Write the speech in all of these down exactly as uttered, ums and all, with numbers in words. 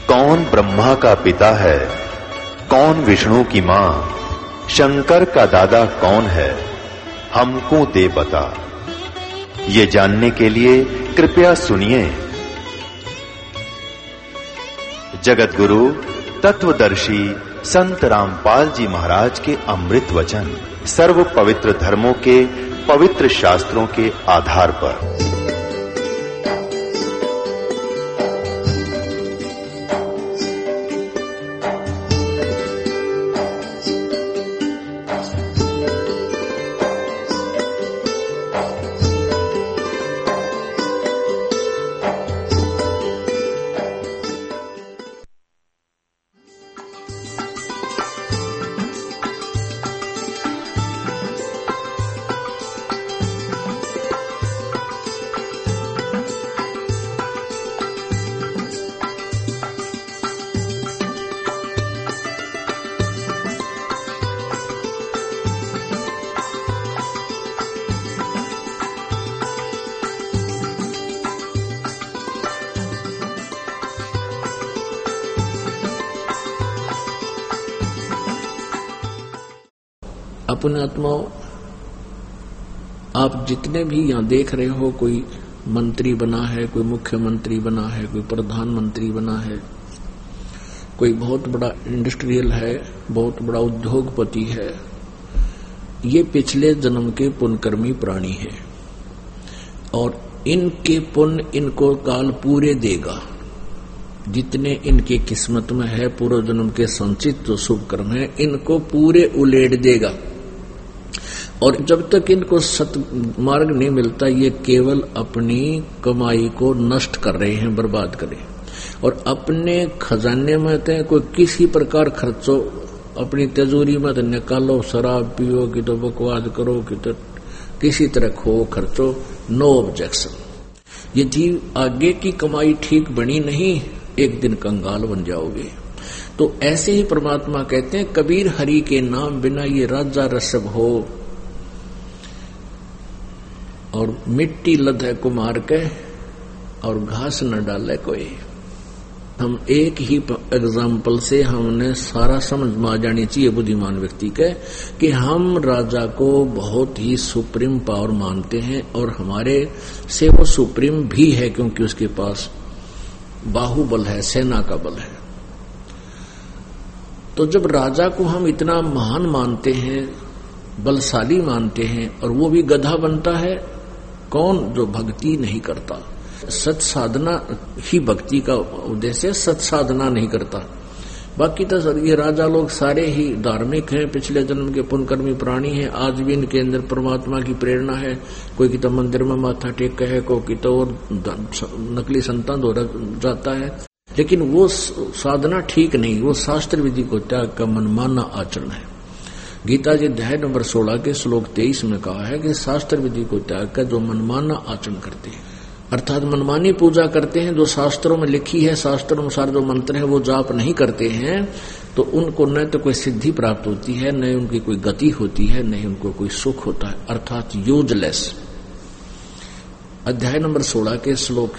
कौन ब्रह्मा का पिता है, कौन विष्णु की मां, शंकर का दादा कौन है, हमको दे बता। ये जानने के लिए कृपया सुनिए। जगत गुरु तत्वदर्शी संत रामपाल जी महाराज के अमृत वचन सर्व पवित्र धर्मों के पवित्र शास्त्रों के आधार पर। अपने आत्माओं, आप जितने भी यहां देख रहे हो, कोई मंत्री बना है, कोई मुख्यमंत्री बना है, कोई प्रधानमंत्री बना है, कोई बहुत बड़ा इंडस्ट्रियल है, बहुत बड़ा उद्योगपति है, ये पिछले जन्म के पुण्यकर्मी प्राणी है और इनके पुण्य इनको काल पूरे देगा। जितने इनके किस्मत में है पूर्व जन्म के संचित जो शुभ कर्म है, इनको पूरे उलेट देगा। और जब तक इनको सत मार्ग नहीं मिलता, ये केवल अपनी कमाई को नष्ट कर रहे हैं, बर्बाद कर रहे हैं। और अपने खजाने में तो कोई किसी प्रकार खर्चो, अपनी तिजोरी में तो निकालो, शराब पियो कि तो बकवास करो कि तो किसी तरह खो खर्चो, नो ऑब्जेक्शन। यदि आगे की कमाई ठीक बनी नहीं, एक दिन कंगाल बन जाओगे। तो ऐसे ही परमात्मा कहते हैं, कबीर हरि के नाम बिना ये राजा रसब हो और मिट्टी लदे कुमार के और घास न डाले कोई। हम एक ही एग्जाम्पल से हमने सारा समझ में आ जानी चाहिए बुद्धिमान व्यक्ति के कि हम राजा को बहुत ही सुप्रीम पावर मानते हैं और हमारे से वो सुप्रीम भी है, क्योंकि उसके पास बाहुबल है, सेना का बल है। तो जब राजा को हम इतना महान मानते हैं, बलशाली मानते हैं, और वो भी गधा बनता है, कौन? जो भक्ति नहीं करता। सत साधना ही भक्ति का उद्देश्य है, सत साधना नहीं करता। बाकी तो सर ये राजा लोग सारे ही धार्मिक हैं, पिछले जन्म के पुण्यकर्मी प्राणी हैं। आज भी इनके अंदर परमात्मा की प्रेरणा है। कोई की तो मंदिर में माथा टेक है, कोई की तो और नकली संतान हो जाता है, लेकिन वो साधना ठीक नहीं, वो शास्त्र विधि को त्याग का मनमाना आचरण है। गीता जी अध्याय नंबर सोलह के श्लोक तेईस में कहा है कि शास्त्र विधि को त्याग कर जो मनमाना आचरण करते हैं, अर्थात मनमानी पूजा करते हैं, जो शास्त्रों में लिखी है, शास्त्र अनुसार जो मंत्र है वो जाप नहीं करते हैं, तो उनको न तो कोई सिद्धि प्राप्त होती है, न उनकी कोई गति होती है, न उनको कोई सुख होता है, अर्थात यूजलेस। अध्याय नंबर सोलह के श्लोक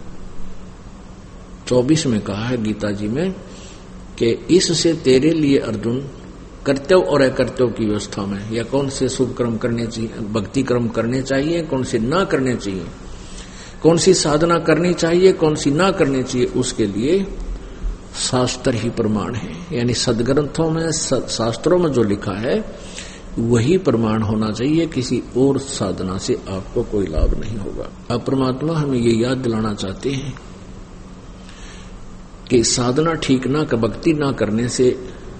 चौबीस में कहा है गीता जी में कि इससे तेरे लिए अर्जुन कर्तव्य और अकर्तव्य की व्यवस्था में, या कौन से शुभ कर्म करने चाहिए, भक्ति कर्म करने चाहिए, कौन से ना करने चाहिए, कौन सी साधना करनी चाहिए, कौन सी ना करनी चाहिए, उसके लिए शास्त्र ही प्रमाण है। यानी सदग्रंथों में, शास्त्रों में जो लिखा है वही प्रमाण होना चाहिए, किसी और साधना से आपको कोई लाभ नहीं होगा। अब परमात्मा हमें ये याद दिलाना चाहते हैं कि साधना ठीक ना कर, भक्ति ना करने से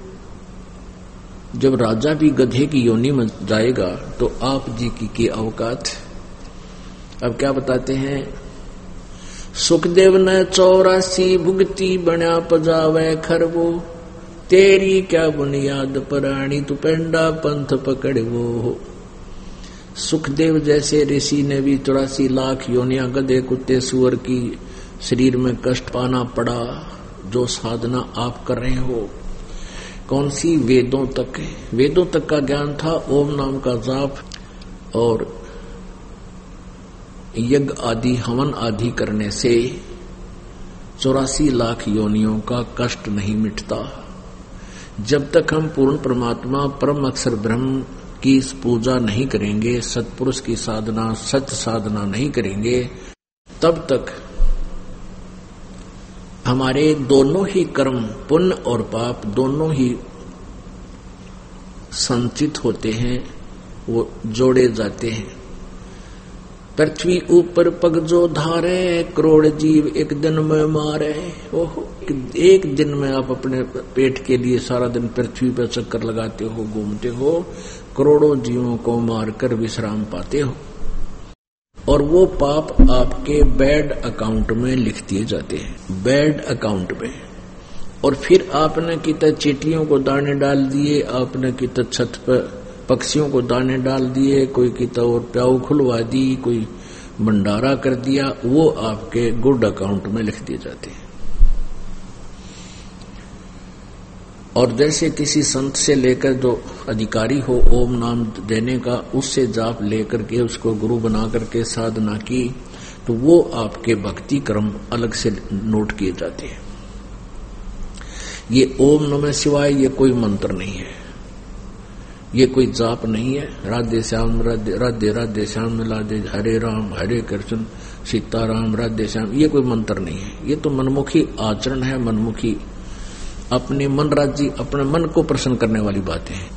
जब राजा भी गधे की योनि में जाएगा तो आप जी की की औकात। अब क्या बताते हैं? सुखदेव ने चौरासी भुगती बना पजावे खरवो, तेरी क्या बुनियाद पराणी तू पेंडा पंथ पकड़ वो। सुखदेव जैसे ऋषि ने भी चौरासी लाख योनिया गधे कुत्ते सुअर की शरीर में कष्ट पाना पड़ा। जो साधना आप कर रहे हो, कौन सी? वेदों तक, वेदों तक का ज्ञान था, ओम नाम का जाप और यज्ञ आदि हवन आदि करने से चौरासी लाख योनियों का कष्ट नहीं मिटता। जब तक हम पूर्ण परमात्मा परम अक्षर ब्रह्म की पूजा नहीं करेंगे, सत्पुरुष की साधना, सत्य साधना नहीं करेंगे, तब तक हमारे दोनों ही कर्म, पुण्य और पाप दोनों ही संचित होते हैं, वो जोड़े जाते हैं। पृथ्वी ऊपर पग जो धारे, करोड़ जीव एक दिन में मारे। ओहो, एक दिन में आप अपने पेट के लिए सारा दिन पृथ्वी पर चक्कर लगाते हो, घूमते हो, करोड़ों जीवों को मारकर विश्राम पाते हो, और वो पाप आपके बैड अकाउंट में लिख दिए जाते हैं, बैड अकाउंट में। और फिर आपने कितने चींटियों को दाने डाल दिए, आपने कितने छत पर पक्षियों को दाने डाल दिए, कोई किता और प्याऊ खुलवा दी, कोई भंडारा कर दिया, वो आपके गुड अकाउंट में लिख दिए जाते हैं। और जैसे किसी संत से लेकर जो अधिकारी हो ओम नाम देने का, उससे जाप लेकर के उसको गुरु बना करके साधना की, तो वो आपके भक्ति कर्म अलग से नोट किए जाते हैं। ये ओम नमः शिवाय ये कोई मंत्र नहीं है, ये कोई जाप नहीं है। राधे श्याम राधे राधे राधे श्याम राधे, हरे राम हरे कृष्ण सीताराम राधे श्याम, ये कोई मंत्र नहीं है। ये तो मनमुखी आचरण है, मनमुखी अपने मन राज्य, अपने मन को प्रसन्न करने वाली बातें हैं।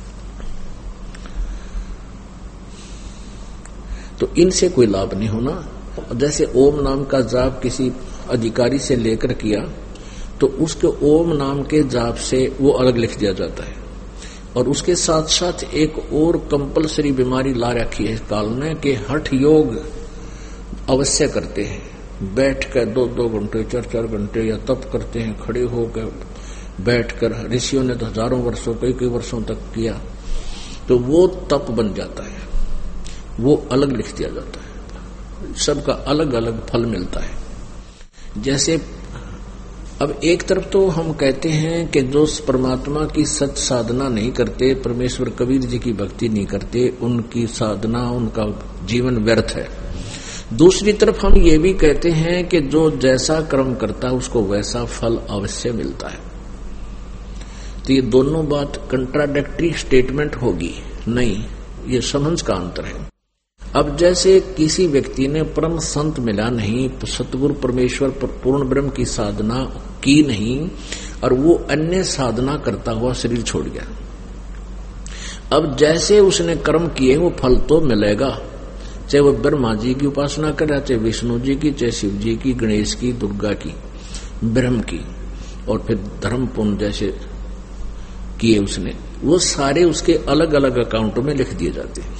तो इनसे कोई लाभ नहीं होना। जैसे ओम नाम का जाप किसी अधिकारी से लेकर किया, तो उसके ओम नाम के जाप से वो अलग लिख दिया जाता है। और उसके साथ साथ एक और कंपलसरी बीमारी ला रखी है इस काल में कि हठ योग अवश्य करते हैं, बैठकर दो दो घंटे चार चार घंटे या तप करते हैं, खड़े होकर बैठकर। ऋषियों ने तो हजारों वर्षों कई कई वर्षों तक किया, तो वो तप बन जाता है, वो अलग लिख दिया जाता है, सबका अलग अलग फल मिलता है। जैसे अब एक तरफ तो हम कहते हैं कि जो परमात्मा की सत्य साधना नहीं करते, परमेश्वर कबीर जी की भक्ति नहीं करते, उनकी साधना, उनका जीवन व्यर्थ है। दूसरी तरफ हम ये भी कहते हैं कि जो जैसा कर्म करता है उसको वैसा फल अवश्य मिलता है। तो ये दोनों बात कंट्राडिक्टरी स्टेटमेंट होगी नहीं, ये समझ का अंतर है। अब जैसे किसी व्यक्ति ने परम संत मिला नहीं, सतगुरु परमेश्वर पूर्ण ब्रह्म की साधना की नहीं, और वो अन्य साधना करता हुआ शरीर छोड़ गया। अब जैसे उसने कर्म किए वो फल तो मिलेगा, चाहे वो ब्रह्मा जी की उपासना करे, चाहे विष्णु जी की, चाहे शिव जी की, गणेश की, दुर्गा की, ब्रह्म की, और फिर धर्म पुण्य जैसे किए उसने, वो सारे उसके अलग अलग अकाउंटों में लिख दिए जाते हैं।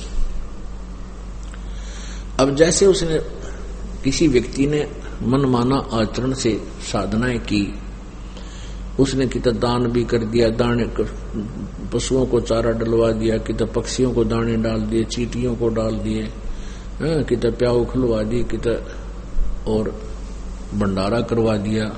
अब जैसे उसने किसी व्यक्ति ने मनमाना आचरण से साधनाएं की, उसने कितना दान भी कर दिया, दाने पशुओं को चारा डलवा दिया, कितना पक्षियों को दाने डाल दिए, चींटियों को डाल दिए, कितना प्याऊ खुलवा दी, कितना और भंडारा करवा दिया,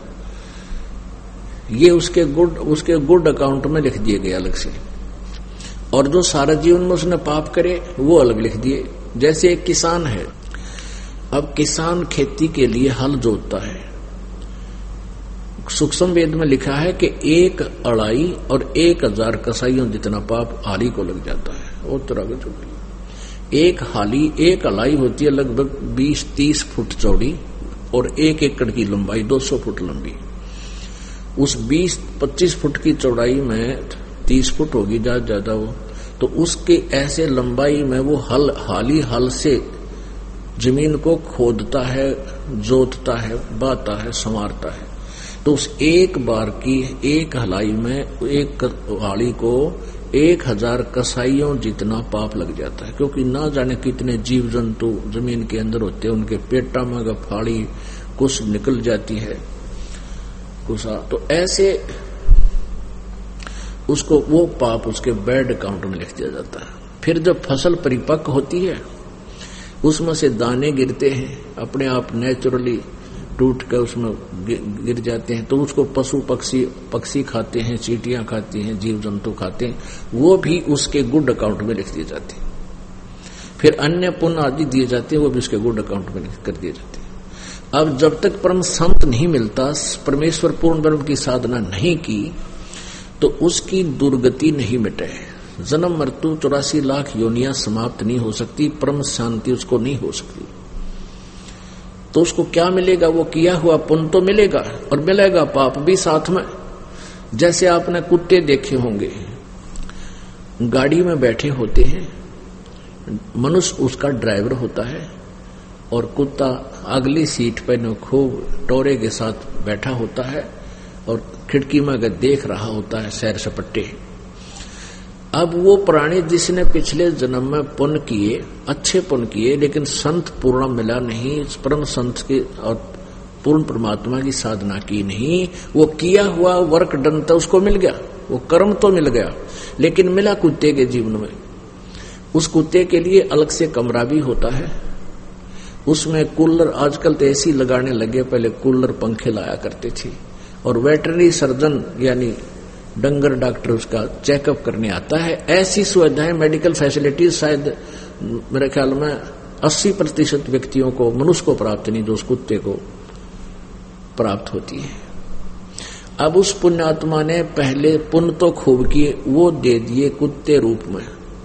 ये उसके गुड उसके गुड अकाउंट में लिख दिए गए अलग से। और जो सारा जीवन में उसने पाप करे वो अलग लिख दिए। जैसे एक किसान है, अब किसान खेती के लिए हल जोतता है, सूक्ष्म वेद में लिखा है कि एक अड़ाई और एक हजार कसाईयों जितना पाप हाली को लग जाता है। और तरह का एक हाली, एक अड़ाई होती है लगभग बीस तीस फुट चौड़ी और एक एकड़ की लंबाई दो सौ फुट लंबी। उस बीस पच्चीस फुट की चौड़ाई में तीस फुट होगी ज्यादा ज्यादा वो, तो उसके ऐसे लंबाई में वो हल हाली हल से जमीन को खोदता है, जोतता है, बाता है, संवारता है। तो उस एक बार की एक हलाई में एक हाली को एक हजार कसाईयों जितना पाप लग जाता है, क्योंकि ना जाने कितने जीव जंतु जमीन के अंदर होते हैं, उनके पेटा में फाड़ी कुछ निकल जाती है कुसा, तो ऐसे उसको वो पाप उसके बैड अकाउंट में लिख दिया जाता है। फिर जब फसल परिपक्व होती है उसमें से दाने गिरते हैं, अपने आप नेचुरली टूट कर उसमें गिर जाते हैं, तो उसको पशु पक्षी पक्षी खाते हैं, चींटियां खाती हैं, जीव जंतु खाते हैं, वो भी उसके गुड अकाउंट में लिख दिए जाते हैं। फिर अन्य पुण्य आदि दिए जाते हैं, वो भी उसके गुड अकाउंट में कर दिए जाते हैं। अब जब तक परम संत नहीं मिलता, परमेश्वर पूर्ण ब्रह्म की साधना नहीं की, तो उसकी दुर्गति नहीं मिटे। जन्म मृत्यु चौरासी लाख योनियां समाप्त नहीं हो सकती, परम शांति उसको नहीं हो सकती। तो उसको क्या मिलेगा? वो किया हुआ पुण्य तो मिलेगा और मिलेगा पाप भी साथ में। जैसे आपने कुत्ते देखे होंगे, गाड़ी में बैठे होते हैं, मनुष्य उसका ड्राइवर होता है और कुत्ता अगली सीट पर खूब टोरे के साथ बैठा होता है और खिड़की में अगर देख रहा होता है सैर सपट्टे। अब वो प्राणी जिसने पिछले जन्म में पुण्य किए, अच्छे पुण्य किए, लेकिन संत पूर्ण मिला नहीं, परम संत के और पूर्ण परमात्मा की साधना की नहीं, वो किया हुआ वर्क डन तो उसको मिल गया, वो कर्म तो मिल गया, लेकिन मिला कुत्ते के जीवन में। उस कुत्ते के लिए अलग से कमरा भी होता है, उसमें कूलर, आजकल तो एसी लगाने लगे, पहले कूलर पंखे लाया करते थे, और वेटरनरी सर्जन यानी डंगर डॉक्टर उसका चेकअप करने आता है। ऐसी सुविधाएं, मेडिकल फैसिलिटीज शायद मेरे ख्याल में अस्सी प्रतिशत व्यक्तियों को, मनुष्य को प्राप्त नहीं, जो उस कुत्ते को प्राप्त होती है। अब उस पुण्यात्मा ने पहले पुण्य तो खूब किए, वो दे दिए कुत्ते रूप में।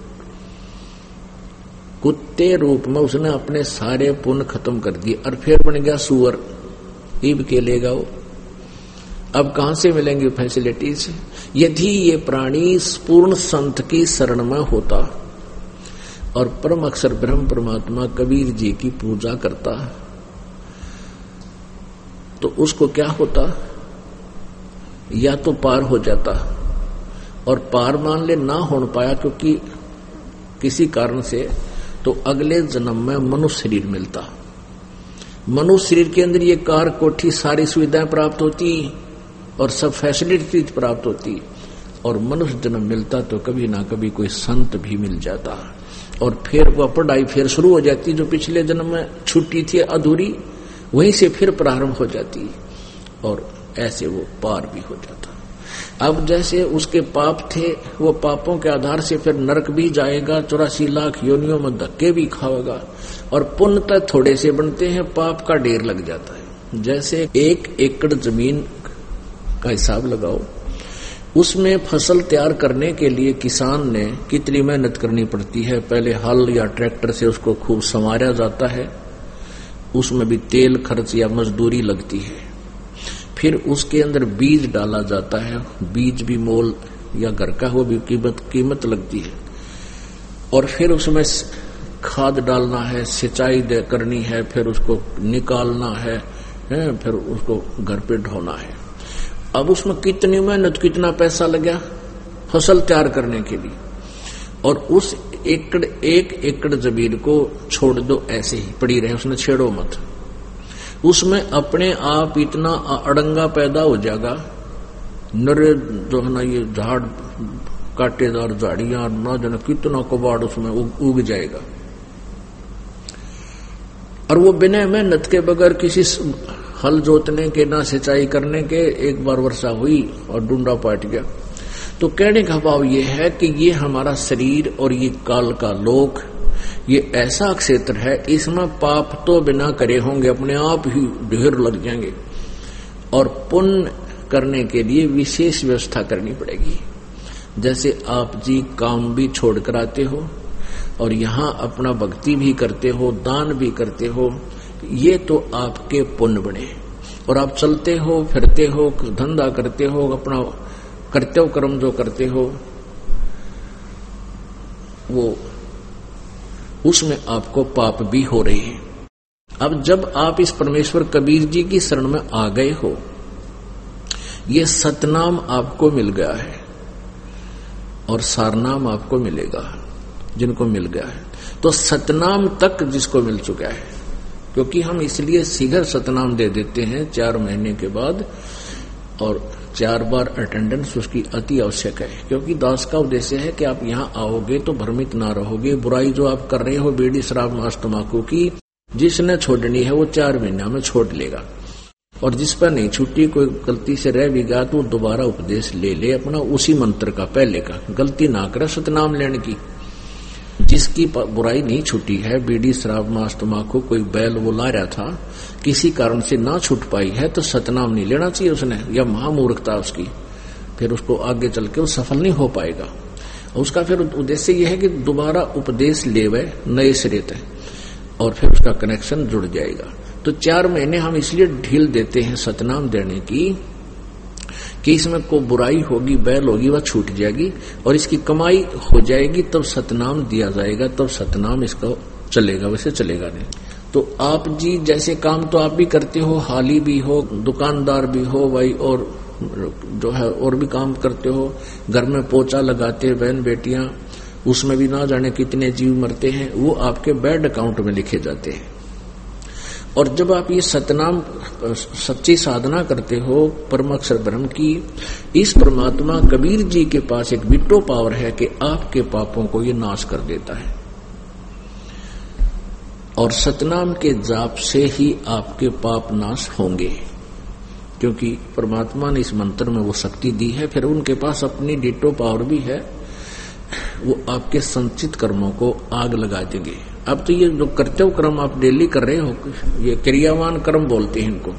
कुत्ते रूप में उसने अपने सारे पुण्य खत्म कर दिए और फिर बन गया सुअर। ईब के लेगा वो। अब कहां से मिलेंगे फैसिलिटीज? यदि ये प्राणी पूर्ण संत की शरण में होता और परम अक्षर ब्रह्म परमात्मा कबीर जी की पूजा करता, तो उसको क्या होता? या तो पार हो जाता, और पार मान ले ना हो पाया क्योंकि किसी कारण से, तो अगले जन्म में मनुष्य शरीर मिलता। मनुष्य शरीर के अंदर ये कार, कोठी, सारी सुविधाएं प्राप्त होती और सब फैसिलिटीज प्राप्त होती, और मनुष्य जन्म मिलता तो कभी ना कभी कोई संत भी मिल जाता, और फिर वह पढ़ाई फिर शुरू हो जाती, जो पिछले जन्म में छुट्टी थी अधूरी, वहीं से फिर प्रारंभ हो जाती, और ऐसे वो पार भी हो जाता। अब जैसे उसके पाप थे, वो पापों के आधार से फिर नरक भी जाएगा, चौरासी लाख योनियों में धक्के भी खाएगा, और पुण्य तो थोड़े से बनते हैं, पाप का ढेर लग जाता है। जैसे एक एकड़ जमीन का हिसाब लगाओ, उसमें फसल तैयार करने के लिए किसान ने कितनी मेहनत करनी पड़ती है। पहले हल या ट्रैक्टर से उसको खूब संवारा जाता है, उसमें भी तेल खर्च या मजदूरी लगती है। फिर उसके अंदर बीज डाला जाता है, बीज भी मोल या घर का हो भी कीमत कीमत लगती है, और फिर उसमें खाद डालना है, सिंचाई करनी है, फिर उसको निकालना है, है फिर उसको घर पे ढोना है। अब उसमें कितनी मेहनत, कितना पैसा लगा फसल तैयार करने के लिए, और उस एकड़ एक एकड़ जमीन को छोड़ दो ऐसे ही पड़ी रहे, उसने छेड़ो मत। उसमें अपने आप इतना अड़ंगा पैदा हो जाएगा, नरे जो है ना ये झाड़ कांटेदार झाड़ियां, ना जाने कितना कबाड़ उसमें उग जाएगा, और वो बिना मेहनत के बगैर किसी हल जोतने के, ना सिंचाई करने के, एक बार वर्षा हुई और डूंडा पाट गया। तो कहने का भाव ये है कि ये हमारा शरीर और ये काल का लोक, ये ऐसा क्षेत्र है, इसमें पाप तो बिना करे होंगे, अपने आप ही ढेर लग जाएंगे, और पुण्य करने के लिए विशेष व्यवस्था करनी पड़ेगी। जैसे आप जी काम भी छोड़ कर आते हो और यहाँ अपना भक्ति भी करते हो, दान भी करते हो, ये तो आपके पुण्य बने, और आप चलते हो, फिरते हो, धंधा करते हो, अपना करते हो कर्म जो करते हो, वो उसमें आपको पाप भी हो रही है। अब जब आप इस परमेश्वर कबीर जी की शरण में आ गए हो, ये सतनाम आपको मिल गया है और सारनाम आपको मिलेगा जिनको मिल गया है। तो सतनाम तक जिसको मिल चुका है, क्योंकि हम इसलिए शीघ्र सतनाम दे देते हैं चार महीने के बाद, और चार बार अटेंडेंस उसकी अति आवश्यक है, क्योंकि दास का उद्देश्य है कि आप यहाँ आओगे तो भ्रमित ना रहोगे। बुराई जो आप कर रहे हो, बीड़ी शराब मांस तंबाकू की, जिसने छोड़नी है वो चार महीना में छोड़ लेगा, और जिस पर नहीं छुट्टी, कोई गलती से रह भी गया तो दोबारा उपदेश ले ले अपना उसी मंत्र का, पहले का, गलती ना करे सतनाम लेने की। जिसकी बुराई नहीं छूटी है, बीड़ी शराब मांस तम्बाकू कोई बैल वो ला रहा था, किसी कारण से ना छूट पाई है, तो सतनाम नहीं लेना चाहिए उसने, या महामूर्खता उसकी, फिर उसको आगे चल के वो सफल नहीं हो पाएगा। उसका फिर उद्देश्य यह है कि दोबारा उपदेश लेवे नए सिरे से, और फिर उसका कनेक्शन जुड़ जाएगा। तो चार महीने हम इसलिए ढील देते हैं सतनाम देने की कि इसमें को बुराई होगी, बैल होगी, वह छूट जाएगी और इसकी कमाई हो जाएगी, तब सतनाम दिया जाएगा, तब सतनाम इसका चलेगा, वैसे चलेगा नहीं। तो आप जी जैसे काम तो आप भी करते हो, हाली भी हो, दुकानदार भी हो भाई, और जो है और भी काम करते हो, घर में पोछा लगाते बहन बेटियां, उसमें भी ना जाने कितने जीव मरते हैं, वो आपके बैड अकाउंट में लिखे जाते हैं। और जब आप ये सतनाम सच्ची साधना करते हो परमाक्षर ब्रह्म की, इस परमात्मा कबीर जी के पास एक विटो पावर है कि आपके पापों को ये नाश कर देता है, और सतनाम के जाप से ही आपके पाप नाश होंगे, क्योंकि परमात्मा ने इस मंत्र में वो शक्ति दी है। फिर उनके पास अपनी डिटो पावर भी है, वो आपके संचित कर्मों को आग लगा देंगे। अब तो ये जो कर्तव्य कर्म आप डेली कर रहे हो, ये क्रियावान कर्म बोलते हैं इनको,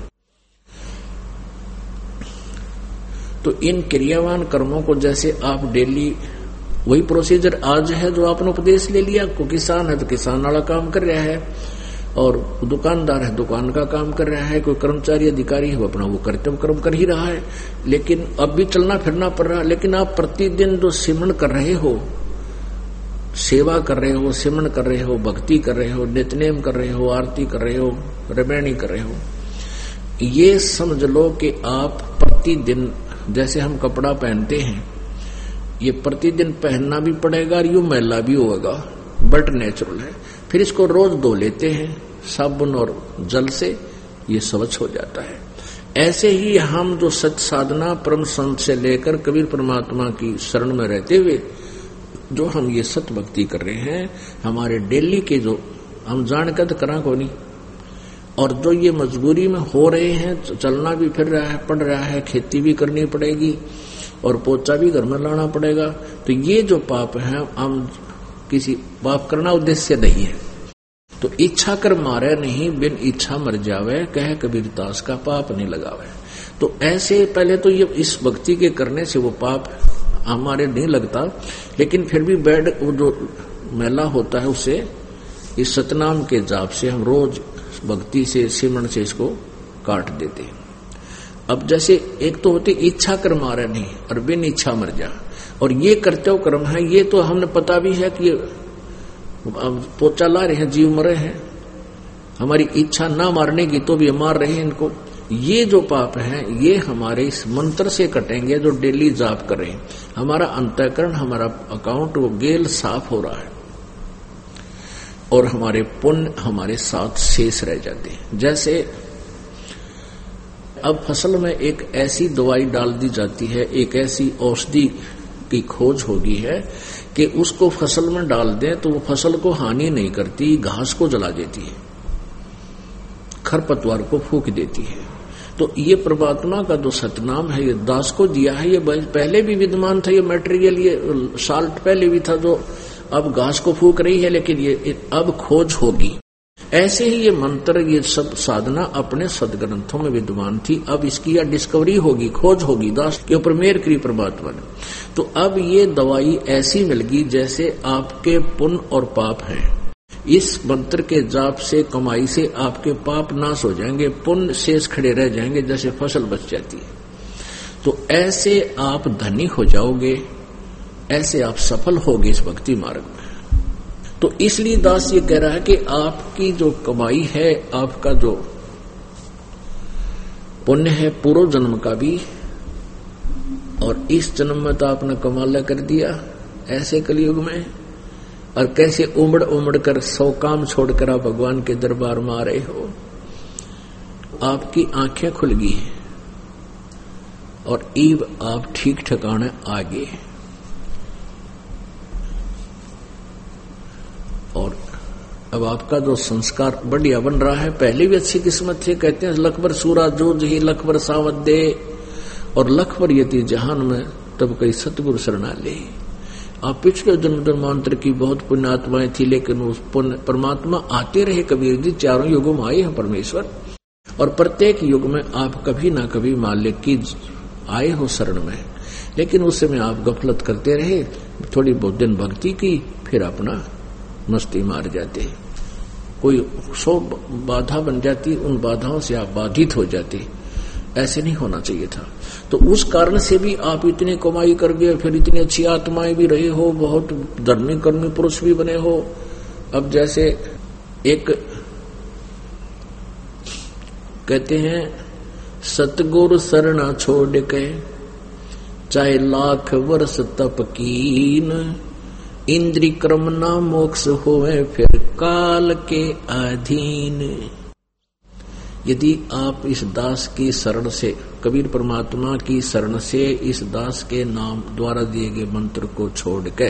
तो इन क्रियावान कर्मों को जैसे आप डेली, वही प्रोसीजर आज है जो आपने उपदेश ले लिया, को किसान है तो किसान वाला काम कर रहा है, और दुकानदार है दुकान का काम कर रहा है, कोई कर्मचारी अधिकारी है वो अपना वो कर्तव्य कर्म कर ही रहा है, लेकिन अब भी चलना फिरना पड़ रहा है। लेकिन आप प्रतिदिन जो सिमरण कर रहे हो, सेवा कर रहे हो, सिमरण कर रहे हो, भक्ति कर रहे हो, नित्यनेम कर रहे हो, आरती कर रहे हो, रामायणी कर रहे हो, ये समझ लो कि आप प्रतिदिन, जैसे हम कपड़ा पहनते हैं, ये प्रतिदिन पहनना भी पड़ेगा और यूं मैला भी होगा, बट नेचुरल है। फिर इसको रोज धो लेते हैं साबुन और जल से, ये स्वच्छ हो जाता है। ऐसे ही हम जो सच साधना परम संत से लेकर कबीर परमात्मा की शरण में रहते हुए जो हम ये सत भक्ति कर रहे हैं, हमारे डेली के जो हम जान कर करा को नहीं, और जो ये मजबूरी में हो रहे हैं, चलना भी फिर रहा है, पड़ रहा है, खेती भी करनी पड़ेगी और पोचा भी घर में लाना पड़ेगा, तो ये जो पाप है, हम किसी पाप करना उद्देश्य नहीं है, तो इच्छा कर मारे नहीं, बिन इच्छा मर जावे, कह कबीर दास का पाप नहीं लगावे। तो ऐसे पहले तो ये इस भक्ति के करने से वो पाप हमारे नहीं लगता, लेकिन फिर भी बैड वो जो मैला होता है उसे इस सतनाम के जाप से हम रोज भक्ति से सिमरण से इसको काट देते हैं। अब जैसे एक तो होती इच्छा कर मारे नहीं और बिन इच्छा मर जा, और ये कर्तव्य कर्म है, ये तो हमने पता भी है कि पोचा ला रहे हैं, जीव मरे हैं, हमारी इच्छा ना मारने की तो भी मार रहे हैं इनको। ये जो पाप है ये हमारे इस मंत्र से कटेंगे जो डेली जाप कर रहे हैं, हमारा अंतःकरण, हमारा अकाउंट वो गेल साफ हो रहा है, और हमारे पुण्य हमारे साथ शेष रह जाते हैं। जैसे अब फसल में एक ऐसी दवाई डाल दी जाती है, एक ऐसी औषधि की खोज होगी है कि उसको फसल में डाल दें तो वो फसल को हानि नहीं करती, घास को जला देती है, खरपतवार को फूंक देती है। तो ये परमात्मा का जो सतनाम है, ये दास को दिया है, ये पहले भी विद्यमान था, ये मटेरियल, ये साल्ट पहले भी था, जो अब घास को फूंक रही है, लेकिन ये अब खोज होगी। ऐसे ही ये मंत्र, ये सब साधना अपने सदग्रंथों में विद्यमान थी, अब इसकी या डिस्कवरी होगी, खोज होगी, दास के ऊपर मेहर करी परमात्मा ने। तो अब ये दवाई ऐसी मिलगी जैसे आपके पुण्य और पाप हैं, इस मंत्र के जाप से, कमाई से आपके पाप नाश हो जाएंगे, पुण्य शेष खड़े रह जाएंगे, जैसे फसल बच जाती है। तो ऐसे आप धनी हो जाओगे, ऐसे आप सफल होगे इस भक्ति मार्ग में। तो इसलिए दास ये कह रहा है कि आपकी जो कमाई है, आपका जो पुण्य है, पूर्व जन्म का भी, और इस जन्म में तो आपने कमाल कर दिया ऐसे कलयुग में, और कैसे उमड़ उमड़ कर सौ काम छोड़कर आप भगवान के दरबार में आ रहे हो, आपकी आंखें खुल गई हैं और ईब आप ठीक ठिकाने आ गए। और अब आपका जो संस्कार बढ़िया बन रहा है, पहले भी अच्छी किस्मत थे, कहते हैं लखबर सूरा जोज ही लखबर सावत दे, और लखबर यति जहान में तब कई सतगुरु शरणा ले। आप पिछले जन्म जन्मांतर की बहुत पुण्यात्माएं थी, लेकिन उस पुण्य परमात्मा आते रहे। कबीर जी चारों युगों में आए हैं परमेश्वर, और प्रत्येक युग में आप कभी ना कभी मालिक की आए हो शरण में, लेकिन उस समय आप गफलत करते रहे, थोड़ी बहुत दिन भक्ति की, फिर अपना मस्ती मार जाते। कोई सौ बाधा बन जाती, उन बाधाओं से आप बाधित हो जाते। ऐसे नहीं होना चाहिए था। तो उस कारण से भी आप इतनी कमाई कर गए, फिर इतनी अच्छी आत्माएं भी रहे हो, बहुत धर्मी कर्मी पुरुष भी बने हो। अब जैसे एक कहते हैं, सतगुरु शरणा छोड़ के चाहे लाख वर्ष तप कीन, इंद्री क्रम ना मोक्ष होवे फिर काल के अधीन। यदि आप इस दास की शरण से, कबीर परमात्मा की शरण से, इस दास के नाम द्वारा दिए गए मंत्र को छोड़ के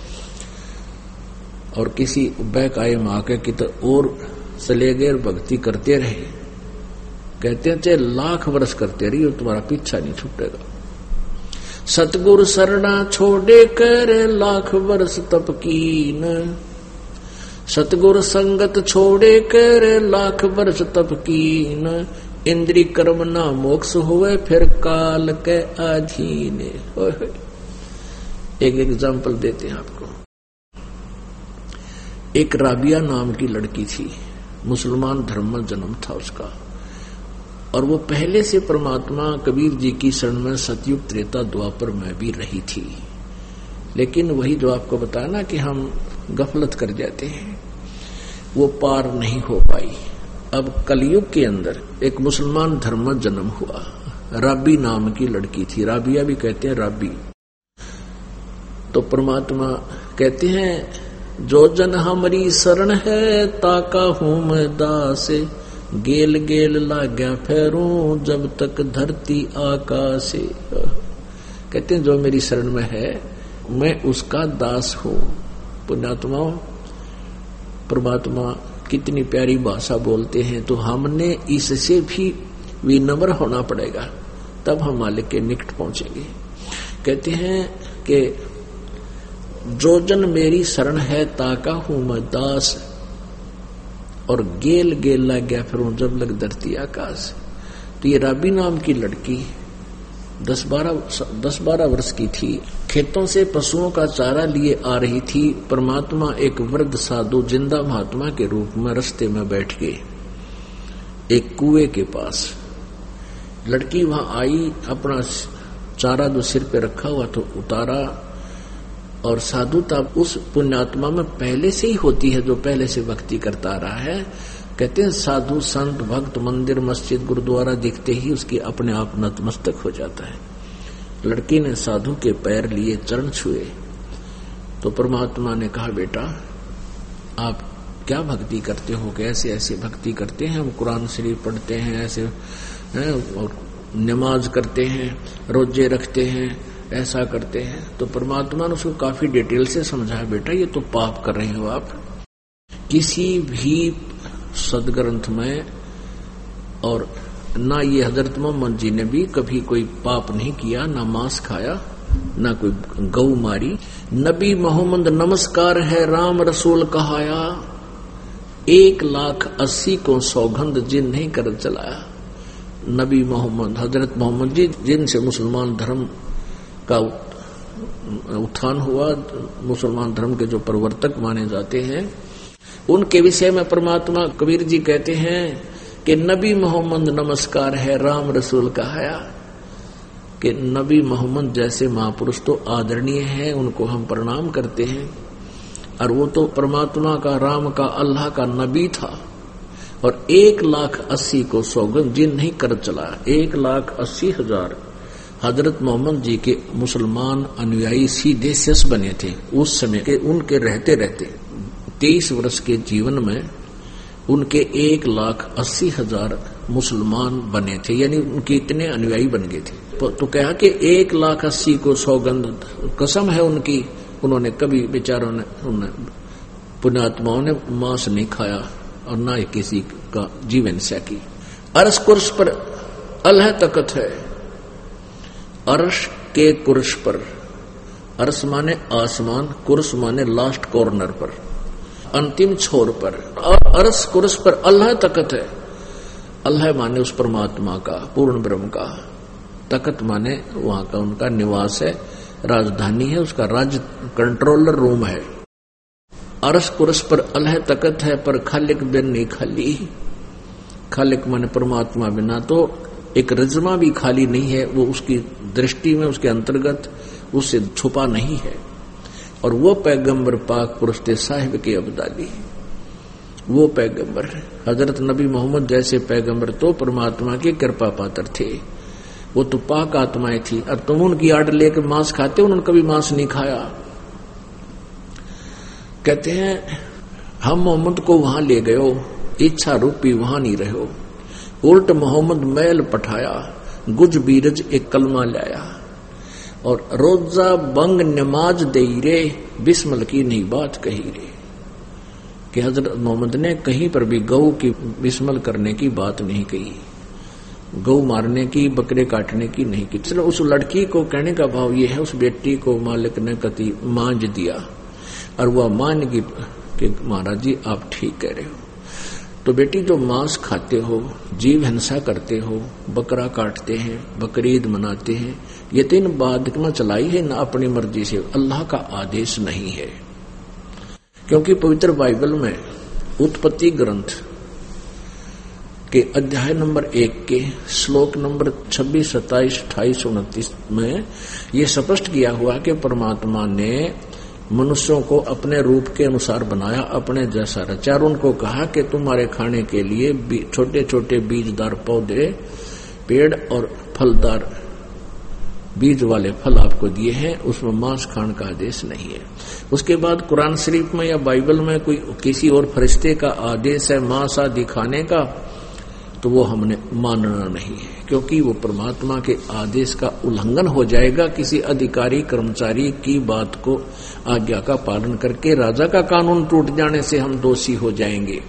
और किसी बहकाए माँ के की तो और चले गए, भक्ति करते रहे, कहते हैं चाहे लाख वर्ष करते रहिए, तुम्हारा पीछा नहीं छूटेगा। सतगुरु शरणा छोड़े कर लाख वर्ष तप कीन, सतगुरु संगत छोड़े कर लाख वर्ष तप कीन, इंद्री कर्म ना मोक्ष हुए फिर काल के अधीन। एक एग्जाम्पल देते हैं आपको। एक राबिया नाम की लड़की थी, मुसलमान धर्म में जन्म था उसका, और वो पहले से परमात्मा कबीर जी की शरण में सतयुग त्रेता द्वापर में भी रही थी। लेकिन वही जो आपको बताया ना कि हम गफलत कर जाते हैं, वो पार नहीं हो पाई। अब कलयुग के अंदर एक मुसलमान धर्म में जन्म हुआ, राबी नाम की लड़की थी, राबिया भी कहते हैं राबी। तो परमात्मा कहते हैं, जो जन हमारी शरण है ताका हूं मैं दास, गेल गेल लाग्या फेरूं जब तक धरती आकाश। कहते हैं जो मेरी शरण में है मैं उसका दास हूं। पुण्यात्मा, परमात्मा कितनी प्यारी भाषा बोलते हैं, तो हमने इससे भी विनम्र होना पड़ेगा, तब हम मालिक के निकट पहुंचेंगे। कहते हैं कि जो जन मेरी शरण है ताका हूं मैं दास, और गेल गेल लग गया फिर जब लग धरती आकाश। तो ये राबी नाम की लड़की दस बारह दस बारह वर्ष की थी, खेतों से पशुओं का चारा लिए आ रही थी। परमात्मा एक वृद्ध साधु जिंदा महात्मा के रूप में रास्ते में बैठ गए एक कुएं के पास। लड़की वहां आई, अपना चारा जो सिर पे रखा हुआ तो उतारा, और साधुता उस पुण्यात्मा में पहले से ही होती है जो पहले से भक्ति करता रहा है। कहते हैं साधु संत भक्त मंदिर मस्जिद गुरुद्वारा दिखते ही उसकी अपने आप नतमस्तक हो जाता है। लड़की ने साधु के पैर लिए, चरण छुए, तो परमात्मा ने कहा, बेटा आप क्या भक्ति करते हो? कैसे ऐसे भक्ति करते हैं? हम कुरान शरीफ पढ़ते हैं, ऐसे हैं, और नमाज करते हैं, रोजे रखते हैं, ऐसा करते हैं। तो परमात्मा ने उसको काफी डिटेल से समझाया, बेटा ये तो पाप कर रहे हो आप। किसी भी सदग्रंथ में, और ना ये हजरत मोहम्मद जी ने भी कभी कोई पाप नहीं किया, ना मांस खाया, ना कोई गौ मारी। नबी मोहम्मद नमस्कार है राम रसूल कहाया, एक लाख अस्सी को सौगंध जिन नहीं कर चलाया। नबी मोहम्मद हजरत मोहम्मद जी जिनसे मुसलमान धर्म का उत्थान हुआ, मुसलमान धर्म के जो प्रवर्तक माने जाते हैं, उनके विषय में परमात्मा कबीर जी कहते हैं कि नबी मोहम्मद नमस्कार है राम रसूल कहाया। कि नबी मोहम्मद जैसे महापुरुष तो आदरणीय है, उनको हम प्रणाम करते हैं, और वो तो परमात्मा का, राम का, अल्लाह का नबी था। और एक लाख अस्सी को सौगंध जिन नहीं कर चला, एक लाख अस्सी हजार हजरत मोहम्मद जी के मुसलमान अनुयायी सीधे शस बने थे उस समय के। उनके रहते रहते तेईस वर्ष के जीवन में उनके एक लाख अस्सी हजार मुसलमान बने थे, यानी उनके इतने अनुयायी बन गए थे। तो कहा कि एक लाख अस्सी को सौगंध, कसम है उनकी, उन्होंने कभी बेचारों ने, पुण्यात्माओं ने मांस नहीं खाया और ना ही किसी का जीवन से की। अरस कुर्स पर अल्लाह तकत है, अर्श के कुर्श पर अर्श माने आसमान, कुर्स माने लास्ट कॉर्नर पर, अंतिम छोर पर। और अर्श कुर्स पर अल्लाह तकत है। अल्लाह माने उस परमात्मा का, पूर्ण ब्रह्म का। तकत माने वहां का उनका निवास है, राजधानी है, उसका राज कंट्रोलर रूम है। अर्श कुर्स पर अल्लाह तकत है, पर खालिक बिन नहीं खाली। खालिक माने परमात्मा बिना तो एक रजमा भी खाली नहीं है, वो उसकी दृष्टि में, उसके अंतर्गत, उससे छुपा नहीं है। और वो पैगंबर पाक पुरुष साहिब के अब्दाली, वो पैगंबर हजरत नबी मोहम्मद जैसे पैगंबर तो परमात्मा के कृपा पात्र थे। वो तो पाक आत्माएं थी। और तुम उनकी आड़ लेकर मांस खाते हो, उन्होंने कभी मांस नहीं खाया। कहते हैं हम मोहम्मद को वहां ले गए हो, इच्छा रूपी वहां नहीं रहे हो। उल्ट मोहम्मद मैल पठाया, गुज बीरज एक कलमा लाया। और रोजा बंग नमाज दे रे, बिस्मिल की नहीं बात कही रे। कि हजरत मोहम्मद ने कहीं पर भी गौ की बिस्मिल करने की बात नहीं कही, गौ मारने की, बकरे काटने की नहीं की। चलो उस लड़की को कहने का भाव ये है, उस बेटी को मालिक ने कति मांझ दिया और वह मान गई कि महाराज जी आप ठीक कह रहे हो। तो बेटी जो मांस खाते हो, जीव हिंसा करते हो, बकरा काटते हैं, बकरीद मनाते हैं, ये तीन बाद में चलाई है ना अपनी मर्जी से, अल्लाह का आदेश नहीं है। क्योंकि पवित्र बाइबल में उत्पत्ति ग्रंथ के अध्याय नंबर एक के श्लोक नंबर छब्बीस, सत्ताईस, अट्ठाईस, उनतीस में ये स्पष्ट किया हुआ कि परमात्मा ने मनुष्यों को अपने रूप के अनुसार बनाया, अपने जैसा रचा। और उनको कहा कि तुम्हारे खाने के लिए छोटे छोटे बीजदार पौधे, पेड़ और फलदार बीज वाले फल आपको दिए हैं, उसमें मांस खाने का आदेश नहीं है। उसके बाद कुरान शरीफ में या बाइबल में कोई किसी और फरिश्ते का आदेश है मांस आदि खाने का, तो वो हमने मानना नहीं है। क्योंकि वो परमात्मा के आदेश का उल्लंघन हो जाएगा। किसी अधिकारी कर्मचारी की बात को, आज्ञा का पालन करके राजा का कानून टूट जाने से हम दोषी हो जाएंगे।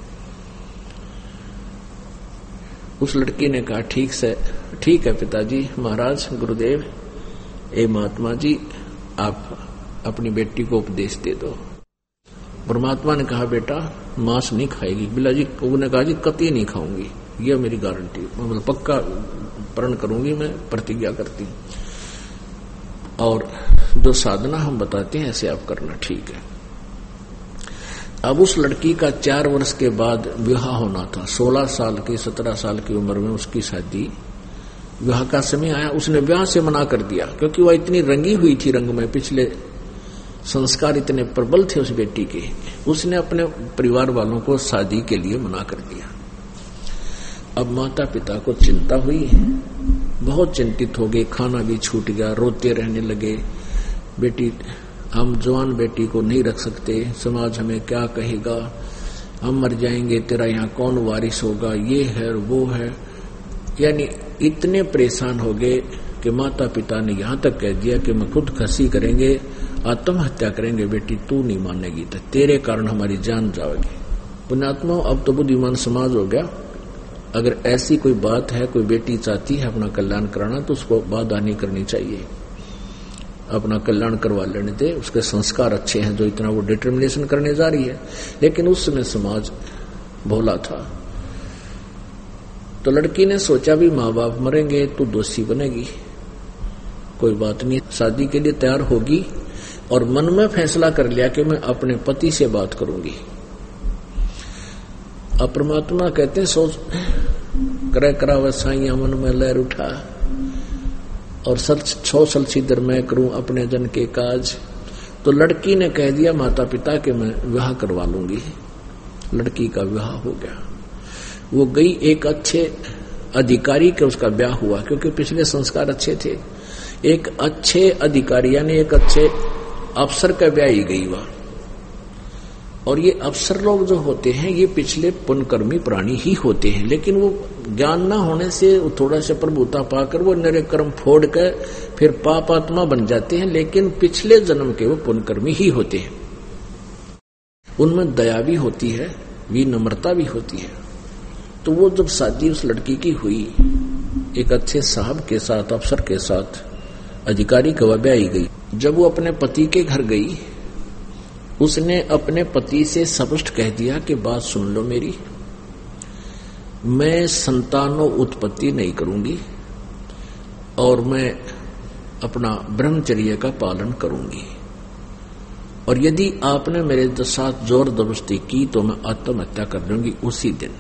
उस लड़की ने कहा ठीक से ठीक है पिताजी, महाराज, गुरुदेव, ए महात्मा जी, आप अपनी बेटी को उपदेश दे दो। परमात्मा ने कहा बेटा मांस नहीं खाएगी। बिला जी ने कहा जी कतई नहीं खाऊंगी, यह मेरी गारंटी, मतलब पक्का प्रण करूंगी, मैं प्रतिज्ञा करती हूं। और जो साधना हम बताते हैं ऐसे आप करना, ठीक है। अब उस लड़की का चार वर्ष के बाद विवाह होना था। सोलह साल की, सत्रह साल की उम्र में उसकी शादी, विवाह का समय आया, उसने विवाह से मना कर दिया। क्योंकि वह इतनी रंगी हुई थी रंग में, पिछले संस्कार इतने प्रबल थे उस बेटी के, उसने अपने परिवार वालों को शादी के लिए मना कर दिया। अब माता पिता को चिंता हुई, बहुत चिंतित हो गए, खाना भी छूट गया, रोते रहने लगे। बेटी, हम जवान बेटी को नहीं रख सकते, समाज हमें क्या कहेगा, हम मर जाएंगे, तेरा यहाँ कौन वारिस होगा, ये है वो है। यानी इतने परेशान हो गए कि माता पिता ने यहाँ तक कह दिया कि मैं खुद खसी करेंगे, आत्महत्या करेंगे, बेटी तू नहीं मानेगी तो तेरे कारण हमारी जान जाएगी। पुण्यात्मा, अब तो बुद्धिमान समाज हो गया। अगर ऐसी कोई बात है, कोई बेटी चाहती है अपना कल्याण कराना, तो उसको बाधा नहीं करनी चाहिए, अपना कल्याण करवा लेने दे। उसके संस्कार अच्छे हैं जो इतना वो डिटर्मिनेशन करने जा रही है। लेकिन उस समय समाज भोला था। तो लड़की ने सोचा भी माँ बाप मरेंगे तो दोषी बनेगी, कोई बात नहीं, शादी के लिए तैयार होगी। और मन में फैसला कर लिया कि मैं अपने पति से बात करूंगी। अब परमात्मा कहते हैं सोच करे कराव साइया मन में लहर उठा, और छो सलछीदर मैं करूं अपने जन के काज। तो लड़की ने कह दिया माता पिता के मैं विवाह करवा लूंगी। लड़की का विवाह हो गया। वो गई एक अच्छे अधिकारी के, उसका ब्याह हुआ, क्योंकि पिछले संस्कार अच्छे थे। एक अच्छे अधिकारी यानी एक अच्छे अफसर का ब्याह ही गई वह। और ये अफसर लोग जो होते हैं ये पिछले पुण्यकर्मी प्राणी ही होते हैं, लेकिन वो ज्ञान ना होने से थोड़ा सा प्रभुता पाकर वो नरे कर्म फोड़ कर फिर पाप आत्मा बन जाते हैं, लेकिन पिछले जन्म के वो पुण्यकर्मी ही होते हैं। उनमें दया भी होती है, विनम्रता भी होती है। तो वो जब शादी उस लड़की की हुई एक अच्छे साहब के साथ, अफसर के साथ, अधिकारी का ब्याह गई। जब वो अपने पति के घर गई, उसने अपने पति से स्पष्ट कह दिया कि बात सुन लो मेरी, मैं संतानों उत्पत्ति नहीं करूंगी और मैं अपना ब्रह्मचर्य का पालन करूंगी, और यदि आपने मेरे साथ जोर जबरदस्ती की तो मैं आत्महत्या कर लूंगी उसी दिन।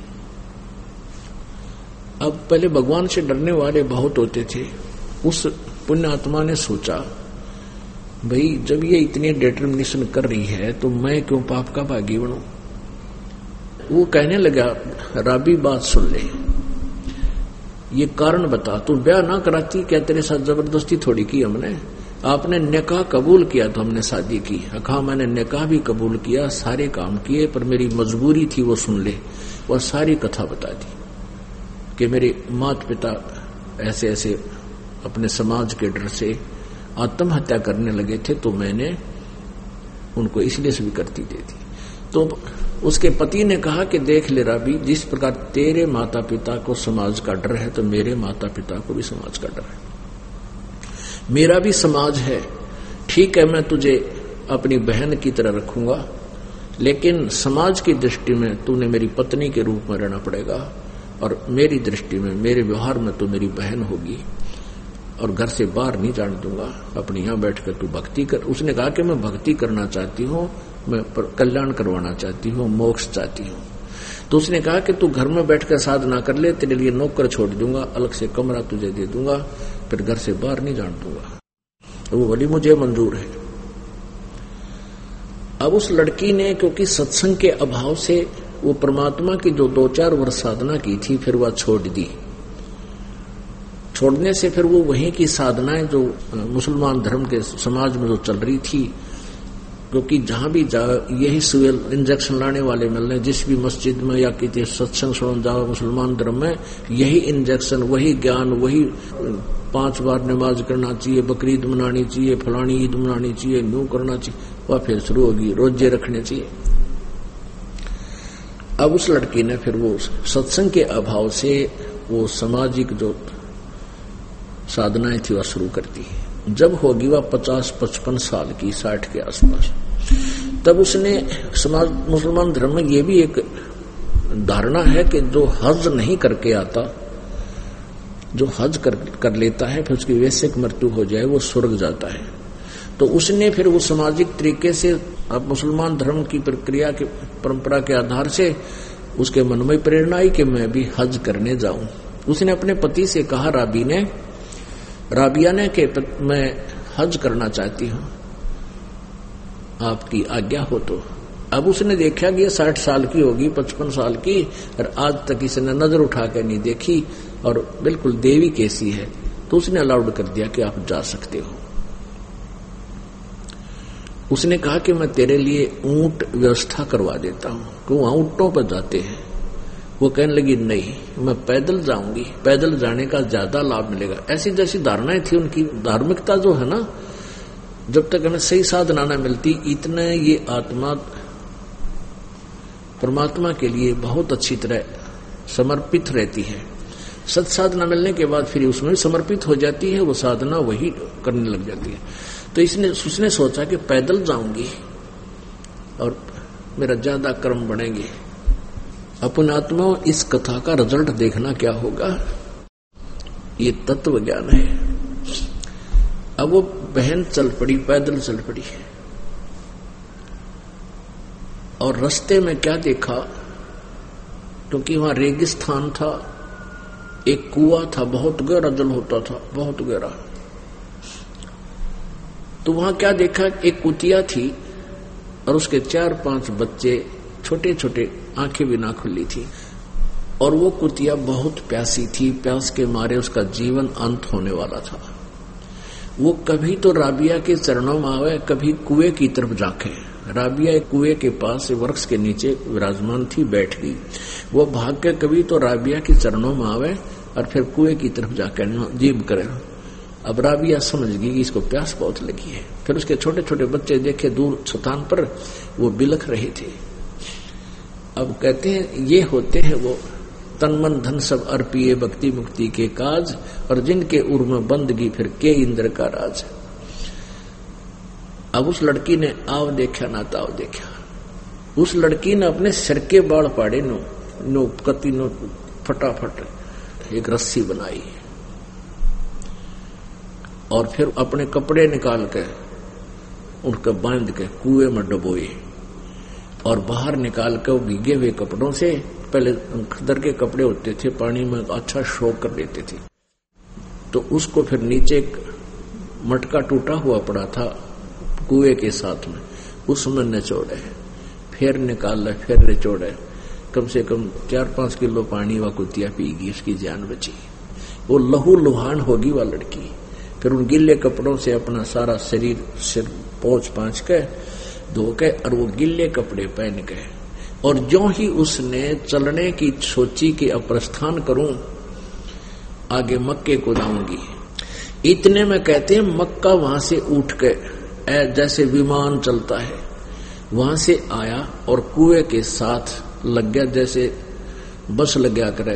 अब पहले भगवान से डरने वाले बहुत होते थे। उस पुण्यात्मा ने सोचा, भाई जब ये इतनी डिटर्मिनेशन कर रही है तो मैं क्यों पाप का भागी बनूं। वो कहने लगा, राबी बात सुन ले, ये कारण बता, तू ब्याह ना कराती क्या, तेरे साथ जबरदस्ती थोड़ी की हमने, आपने निकाह कबूल किया तो हमने शादी की। कहा मैंने निकाह भी कबूल किया, सारे काम किए, पर मेरी मजबूरी थी, वो सुन ले। वह सारी कथा बता दी कि मेरे माता पिता ऐसे ऐसे अपने समाज के डर से आत्महत्या करने लगे थे, तो मैंने उनको इसलिए स्वीकृति दे दी। तो उसके पति ने कहा कि देख ले राबी, जिस प्रकार तेरे माता पिता को समाज का डर है तो मेरे माता पिता को भी समाज का डर है, मेरा भी समाज है। ठीक है, मैं तुझे अपनी बहन की तरह रखूंगा, लेकिन समाज की दृष्टि में तूने मेरी पत्नी के रूप में रहना पड़ेगा, और मेरी दृष्टि में, मेरे व्यवहार में तो मेरी बहन होगी, और घर से बाहर नहीं जाने दूंगा, अपने यहां बैठकर तू भक्ति कर। उसने कहा कि मैं भक्ति करना चाहती हूँ, मैं कल्याण करवाना चाहती हूँ, मोक्ष चाहती हूँ। तो उसने कहा कि तू घर में बैठकर साधना कर ले, तेरे लिए नौकर छोड़ दूंगा, अलग से कमरा तुझे दे दूंगा, फिर घर से बाहर नहीं जाने दूंगा। तो वो बोली मुझे मंजूर है। अब उस लड़की ने, क्योंकि सत्संग के अभाव से वो परमात्मा की जो दो चार वर्ष साधना की थी, फिर वह छोड़ दी। छोड़ने से फिर वो वहीं की साधनाएं जो मुसलमान धर्म के समाज में जो चल रही थी, क्योंकि जहां भी जाओ यही सुएल इंजेक्शन लाने वाले मिल रहे, जिस भी मस्जिद में या किसी सत्संग सुन जाओ मुसलमान धर्म में, यही इंजेक्शन, वही ज्ञान, वही पांच बार नमाज करना चाहिए, बकरीद मनानी चाहिए, फलानी ईद मनानी चाहिए, न्यू करना चाहिए, वह फिर शुरू होगी, रोजे रखने चाहिए। अब उस लड़की ने फिर वो सत्संग के अभाव से वो सामाजिक जो साधनाएं थी वह शुरू कर दी। जब होगी वह पचास पचपन साल की, साठ के आसपास, तब उसने समाज मुसलमान धर्म में ये भी एक धारणा है कि जो हज नहीं करके आता, जो हज कर, कर लेता है, फिर उसकी वैश्विक मृत्यु हो जाए, वो स्वर्ग जाता है। तो उसने फिर वो सामाजिक तरीके से, अब मुसलमान धर्म की प्रक्रिया के परंपरा के आधार से उसके मन में प्रेरणा आई कि मैं भी हज करने जाऊं। उसने अपने पति से कहा, राबी ने राबिया ने कि मैं हज करना चाहती हूं, आपकी आज्ञा हो तो। अब उसने देखा कि ये साठ साल की होगी, पचपन साल की, और आज तक इसने नजर उठा कर नहीं देखी, और बिल्कुल देवी कैसी है, तो उसने अलाउड कर दिया कि आप जा सकते हो। उसने कहा कि मैं तेरे लिए ऊंट व्यवस्था करवा देता हूं, कि वहां ऊंटों पर जाते हैं। वो कहने लगी, नहीं, मैं पैदल जाऊंगी, पैदल जाने का ज्यादा लाभ मिलेगा। ऐसी जैसी धारणाएं थी उनकी। धार्मिकता जो है ना, जब तक हमें सही साधना न मिलती, इतने ये आत्मा परमात्मा के लिए बहुत अच्छी तरह समर्पित रहती है। सत साधना मिलने के बाद फिर उसमें समर्पित हो जाती है, वो साधना वही करने लग जाती है। तो इसने उसने सोचा कि पैदल जाऊंगी और मेरा ज्यादा कर्म बढ़ेंगे। अपने आत्मा, इस कथा का रिजल्ट देखना क्या होगा, ये तत्व ज्ञान है। अब वो बहन चल पड़ी, पैदल चल पड़ी, और रास्ते में क्या देखा, क्योंकि वहां रेगिस्तान था, एक कुआं था, बहुत गहरा जल होता था, बहुत गहरा। तो वहां क्या देखा, एक कुतिया थी और उसके चार पांच बच्चे, छोटे छोटे, आंखें भी ना खुली थी, और वो कुतिया बहुत प्यासी थी। प्यास के मारे उसका जीवन अंत होने वाला था। वो कभी तो राबिया के चरणों में आवे, कभी कुएं की तरफ जाके। राबिया एक कुएं के पास वृक्ष के नीचे विराजमान थी, बैठ गई। वो भाग के कभी तो राबिया के चरणों में आवे और फिर कुएं की तरफ जाकर जीभ करे। अब राबिया समझ गई कि इसको प्यास बहुत लगी है। फिर उसके छोटे छोटे बच्चे देखे दूर स्थान पर, वो बिलख रहे थे। अब कहते हैं ये होते हैं वो तन मन धन सब अर्पिए भक्ति मुक्ति के काज, और जिनके उर में बंदगी फिर के इंद्र का राज। अब उस लड़की ने आव देखा ना ताव देखा, उस लड़की ने अपने सिर के बाल पाड़े, नो नो कति नो फटाफट एक रस्सी बनाई और फिर अपने कपड़े निकाल के उनका बांध के कुएं में डुबोए और बाहर निकाल के वो भीगे हुए कपड़ों से, पहले खदर के कपड़े होते थे पानी में अच्छा शोक कर देते थे, तो उसको फिर नीचे एक मटका टूटा हुआ पड़ा था कुएं के साथ में, उसमें निचोड़े, फिर निकाल, फिर निचोड़े, कम से कम चार पांच किलो पानी व कुतिया पीगी, उसकी जान बची। वो लहू लुहान होगी वह लड़की। फिर उन गिले कपड़ों से अपना सारा शरीर सिर पोंछ पांच के धो के और वो गिले कपड़े पहन के, और जो ही उसने चलने की सोची कि अब प्रस्थान करूं, आगे मक्के को जाऊंगी, इतने में कहते हैं मक्का वहां से उठ के जैसे विमान चलता है वहां से आया और कुएं के साथ लग गया, जैसे बस लग गया करे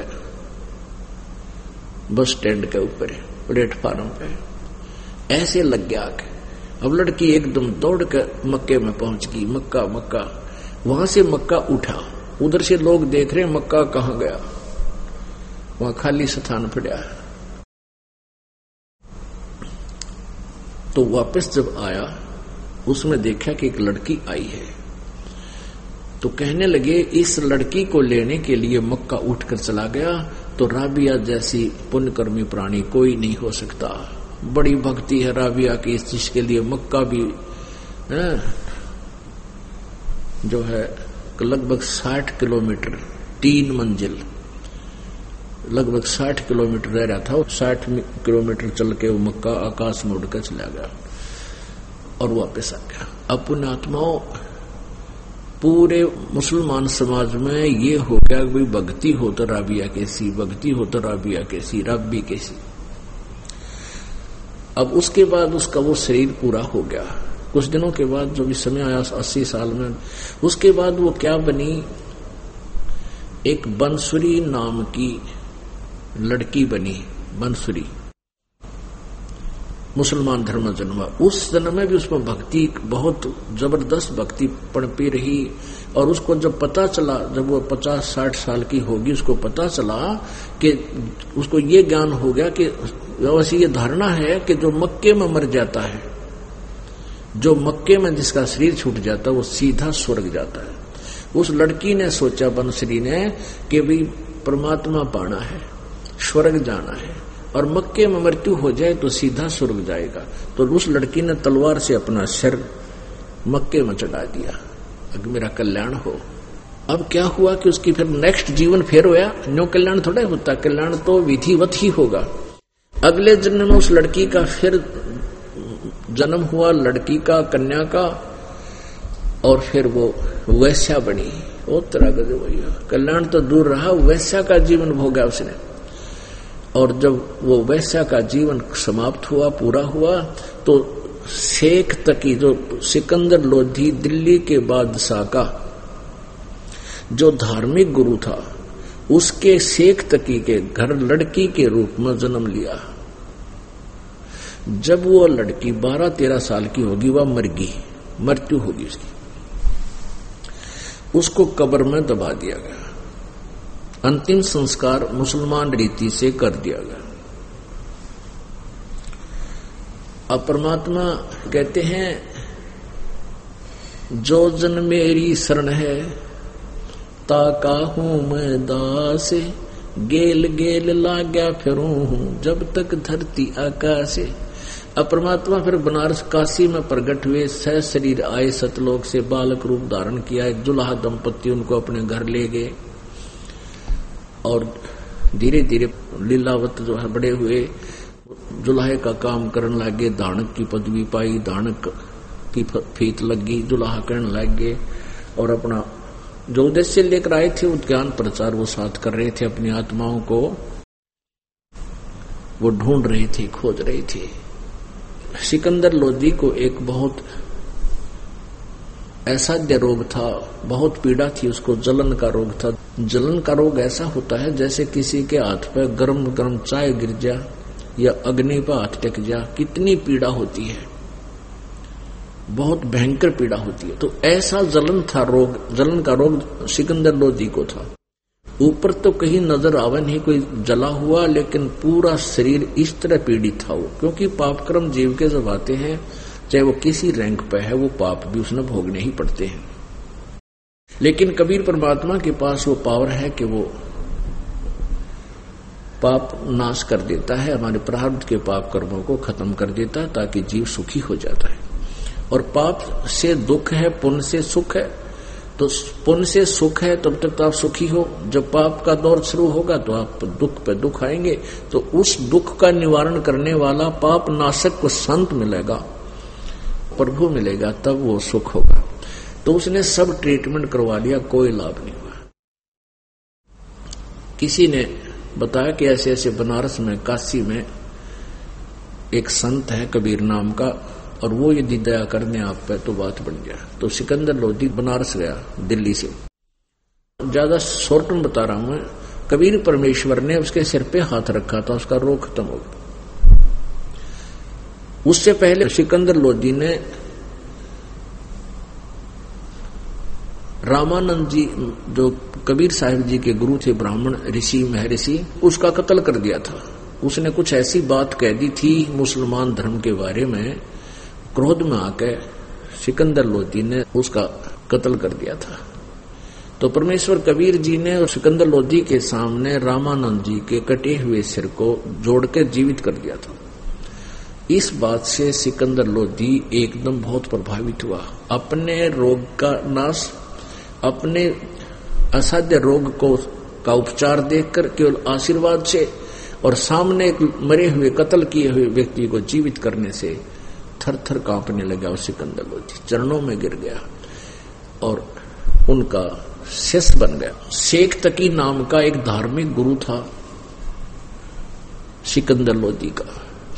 बस स्टैंड के ऊपर प्लेटफार्म पे, ऐसे लग गया आके। अब लड़की एकदम दौड़ कर मक्के में पहुंच गई। मक्का मक्का वहां से मक्का उठा, उधर से लोग देख रहे मक्का कहां गया, वहां खाली स्थान पड़ा। तो वापस जब आया उसमें देखा कि एक लड़की आई है, तो कहने लगे इस लड़की को लेने के लिए मक्का उठकर चला गया तो राबिया जैसी पुण्यकर्मी प्राणी कोई नहीं हो सकता। बड़ी भक्ति है राबिया की इस चीज के लिए। मक्का भी है, जो है लगभग साठ किलोमीटर, तीन मंजिल, लगभग साठ किलोमीटर रह रहा था। साठ किलोमीटर चल के वो मक्का आकाश में उड़कर चला गया और वापस आ गया। अब पुण्यात्माओं, पूरे मुसलमान समाज में ये हो गया कि भाई भक्ति हो तो राबिया कैसी, भक्ति हो तो राबिया कैसी, रब्बी कैसी। अब उसके बाद उसका वो शरीर पूरा हो गया। कुछ दिनों के बाद जब इस समय आया अस्सी साल में, उसके बाद वो क्या बनी, एक बंसुरी नाम की लड़की बनी। बंसुरी मुसलमान धर्म जन्मा। उस जन्म में भी उसमें भक्ति, बहुत जबरदस्त भक्ति पनपी रही। और उसको जब पता चला, जब वो पचास साठ साल की होगी, उसको पता चला कि उसको ये ज्ञान हो गया कि वैसे ये धारणा है कि जो मक्के में मर जाता है, जो मक्के में जिसका शरीर छूट जाता है वो सीधा स्वर्ग जाता है। उस लड़की ने सोचा, बंसुरी ने, कि भाई परमात्मा पाना है, स्वर्ग जाना है, और मक्के में मृत्यु हो जाए तो सीधा स्वर्ग जाएगा। तो उस लड़की ने तलवार से अपना सिर मक्के में चढ़ा दिया, अगर मेरा कल्याण हो। अब क्या हुआ कि उसकी फिर नेक्स्ट जीवन फिर होया। न्यो कल्याण थोड़ा होता, कल्याण तो विधिवत ही होगा। अगले जन्म में उस लड़की का फिर जन्म हुआ, लड़की का, कन्या का, और फिर वो वैश्या बनी। वो तरह का जो कल्याण तो दूर रहा, वैश्या का जीवन भोगा उसने। और जब वो वैश्या का जीवन समाप्त हुआ, पूरा हुआ, तो शेख तकी, जो सिकंदर लोधी दिल्ली के बादशाह का जो धार्मिक गुरु था, उसके शेख तकी के घर लड़की के रूप में जन्म लिया। जब वो लड़की बारह तेरह साल की होगी, वह मर गई, मृत्यु होगी उसकी। उसको कब्र में दबा दिया गया। अंतिम संस्कार मुसलमान रीति से कर दिया गया। अब परमात्मा कहते हैं, जो जन मेरी शरण है ताका हूं मैं दासे, गेल गेल लाग्या फिरूं हूं जब तक धरती आकाशे। अब परमात्मा फिर बनारस काशी में प्रकट हुए, सह शरीर आए सतलोक से, बालक रूप धारण किया। एक जुलाहा दंपति उनको अपने घर ले गए और धीरे धीरे लीलावत जो है बड़े हुए, जुलाहे का काम करने लगे, दानक की पदवी पाई, दानक की फीत लगी, जुलाहा करने लगे और अपना जो उद्देश्य लेकर आए थे वो ज्ञान प्रचार वो साथ कर रहे थे। अपनी आत्माओं को वो ढूंढ रहे थे, खोज रहे थे। सिकंदर लोधी को एक बहुत असाध्य रोग था, बहुत पीड़ा थी उसको, जलन का रोग था। जलन का रोग ऐसा होता है जैसे किसी के हाथ पे गरम गरम चाय गिर जा या अग्नि पर हाथ टेक जा, कितनी पीड़ा होती है। बहुत भयंकर पीड़ा होती है। तो ऐसा जलन था, रोग, जलन का रोग सिकंदर लोधी को था। ऊपर तो कहीं नजर आवे नहीं कोई जला हुआ, लेकिन पूरा शरीर इस तरह पीड़ित था वो, क्योंकि पापकर्म जीव के जब आते हैं, चाहे वो किसी रैंक पे है, वो पाप भी उसने भोगने ही पड़ते हैं। लेकिन कबीर परमात्मा के पास वो पावर है कि वो पाप नाश कर देता है, हमारे प्रारब्ध के पाप कर्मों को खत्म कर देता है, ताकि जीव सुखी हो जाता है। और पाप से दुख है, पुण्य से सुख है। तो पुण्य से सुख है तब तक तो आप सुखी हो, जब पाप का दौर शुरू होगा तो आप दुख पे दुख आएंगे। तो उस दुख का निवारण करने वाला पाप नाशक को संत मिलेगा, प्रभु मिलेगा, तब वो सुख होगा। तो उसने सब ट्रीटमेंट करवा लिया, कोई लाभ नहीं हुआ। किसी ने बताया कि ऐसे ऐसे बनारस में, काशी में एक संत है कबीर नाम का, और वो यदि दया करने आप पे तो बात बन गया। तो सिकंदर लोधी बनारस गया दिल्ली से। ज्यादा शॉर्ट में बता रहा हूं मैं, कबीर परमेश्वर ने उसके सिर पे हाथ रखा था, उसका रोग खत्म हो गया। उससे पहले सिकंदर लोधी ने रामानंद जी, जो कबीर साहिब जी के गुरु थे, ब्राह्मण ऋषि महर्षि, उसका कत्ल कर दिया था। उसने कुछ ऐसी बात कह दी थी मुसलमान धर्म के बारे में, क्रोध में आके सिकंदर लोधी ने उसका कत्ल कर दिया था। तो परमेश्वर कबीर जी ने सिकंदर लोधी के सामने रामानंद जी के कटे हुए सिर को जोड़ के जीवित कर दिया था। इस बात से सिकंदर लोधी एकदम बहुत प्रभावित हुआ। अपने रोग का नाश, अपने असाध्य रोग को का उपचार देखकर केवल आशीर्वाद से और सामने एक मरे हुए कत्ल किए हुए व्यक्ति को जीवित करने से थर थर कांपने लगा। उस सिकंदर लोधी चरणों में गिर गया और उनका शिष्य बन गया। शेख तकी नाम का एक धार्मिक गुरु था सिकंदर लोधी का।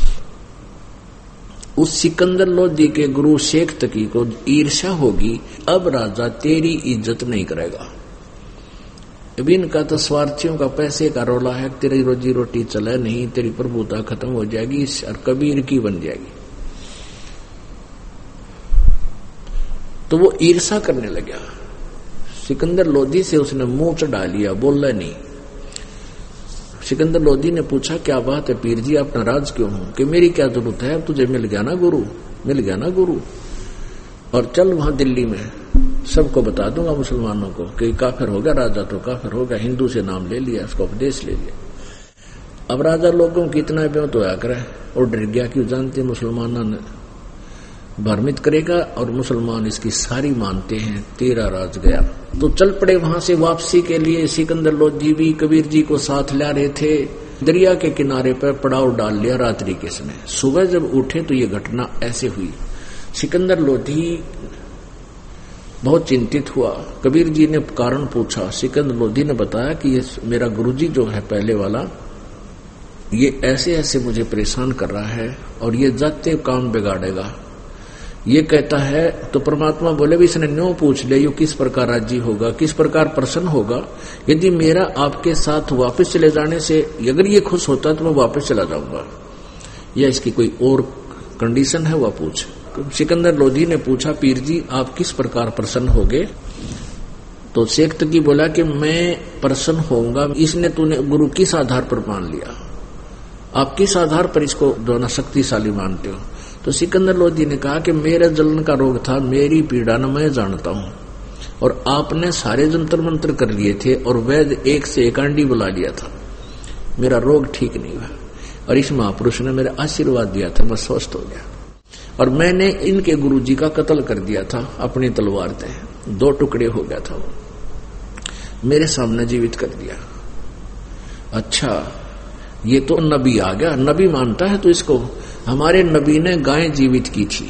उस सिकंदर लोधी के गुरु शेख तकी को ईर्ष्या होगी, अब राजा तेरी इज्जत नहीं करेगा। अभी इनका तो स्वार्थियों का पैसे का रोला है, तेरी रोजी रोटी चले नहीं, तेरी प्रभुता खत्म हो जाएगी और कबीर की बन जाएगी। तो वो ईर्ष्या करने लगा। सिकंदर लोधी से उसने मुंह चढ़ा लिया, बोला नहीं। सिकंदर लोधी ने पूछा, क्या बात है पीर जी, आप नाराज क्यों हो? कि मेरी क्या जरूरत है, अब तुझे मिल गया ना गुरु, मिल गया ना गुरु, और चल वहां दिल्ली में सबको बता दूंगा मुसलमानों को कि काफिर हो गया राजा, तो काफिर हो गया, हिंदू से नाम ले लिया, उसका उपदेश ले लिया। अब राजा लोगों की इतना ब्यों तो आया करे और डर गया कि जानते मुसलमानों ने भ्रमित करेगा और मुसलमान इसकी सारी मानते हैं, तेरा राज गया। तो चल पड़े वहां से वापसी के लिए। सिकंदर लोधी भी कबीर जी को साथ ला रहे थे। दरिया के किनारे पर पड़ाव डाल लिया रात्रि के समय। सुबह जब उठे तो ये घटना ऐसे हुई। सिकंदर लोधी बहुत चिंतित हुआ। कबीर जी ने कारण पूछा। सिकंदर लोधी ने बताया कि ये मेरा गुरुजी जो है पहले वाला, ये ऐसे ऐसे मुझे परेशान कर रहा है और ये जाते काम बिगाड़ेगा, ये कहता है। तो परमात्मा बोले भी इसने न्यों पूछ ले, यो किस प्रकार राजी होगा, किस प्रकार प्रसन्न होगा। यदि मेरा आपके साथ वापस चले जाने से अगर ये खुश होता तो मैं वापस चला जाऊंगा, या इसकी कोई और कंडीशन है वह पूछ। सिकंदर लोधी ने पूछा, पीर जी आप किस प्रकार प्रसन्न होगे? तो शेख तकी बोला कि मैं प्रसन्न होऊंगा, इसने तूने गुरु किस आधार पर मान लिया, आप किस आधार पर इसको दोनों शक्तिशाली मानते हो? तो सिकंदर लोधी ने कहा कि मेरा जलन का रोग था, मेरी पीड़ा न मैं जानता हूं, और आपने सारे जंतर मंत्र कर लिए थे और वैद एक से एक आंडी बुला लिया था, मेरा रोग ठीक नहीं हुआ, और इस महापुरुष ने मेरा आशीर्वाद दिया था, मैं स्वस्थ हो गया। और मैंने इनके गुरुजी का कत्ल कर दिया था अपनी तलवार से, दो टुकड़े हो गया था वो, मेरे सामने जीवित कर दिया। अच्छा ये तो नबी आ गया, नबी मानता है तो इसको। हमारे नबी ने गायें जीवित की थी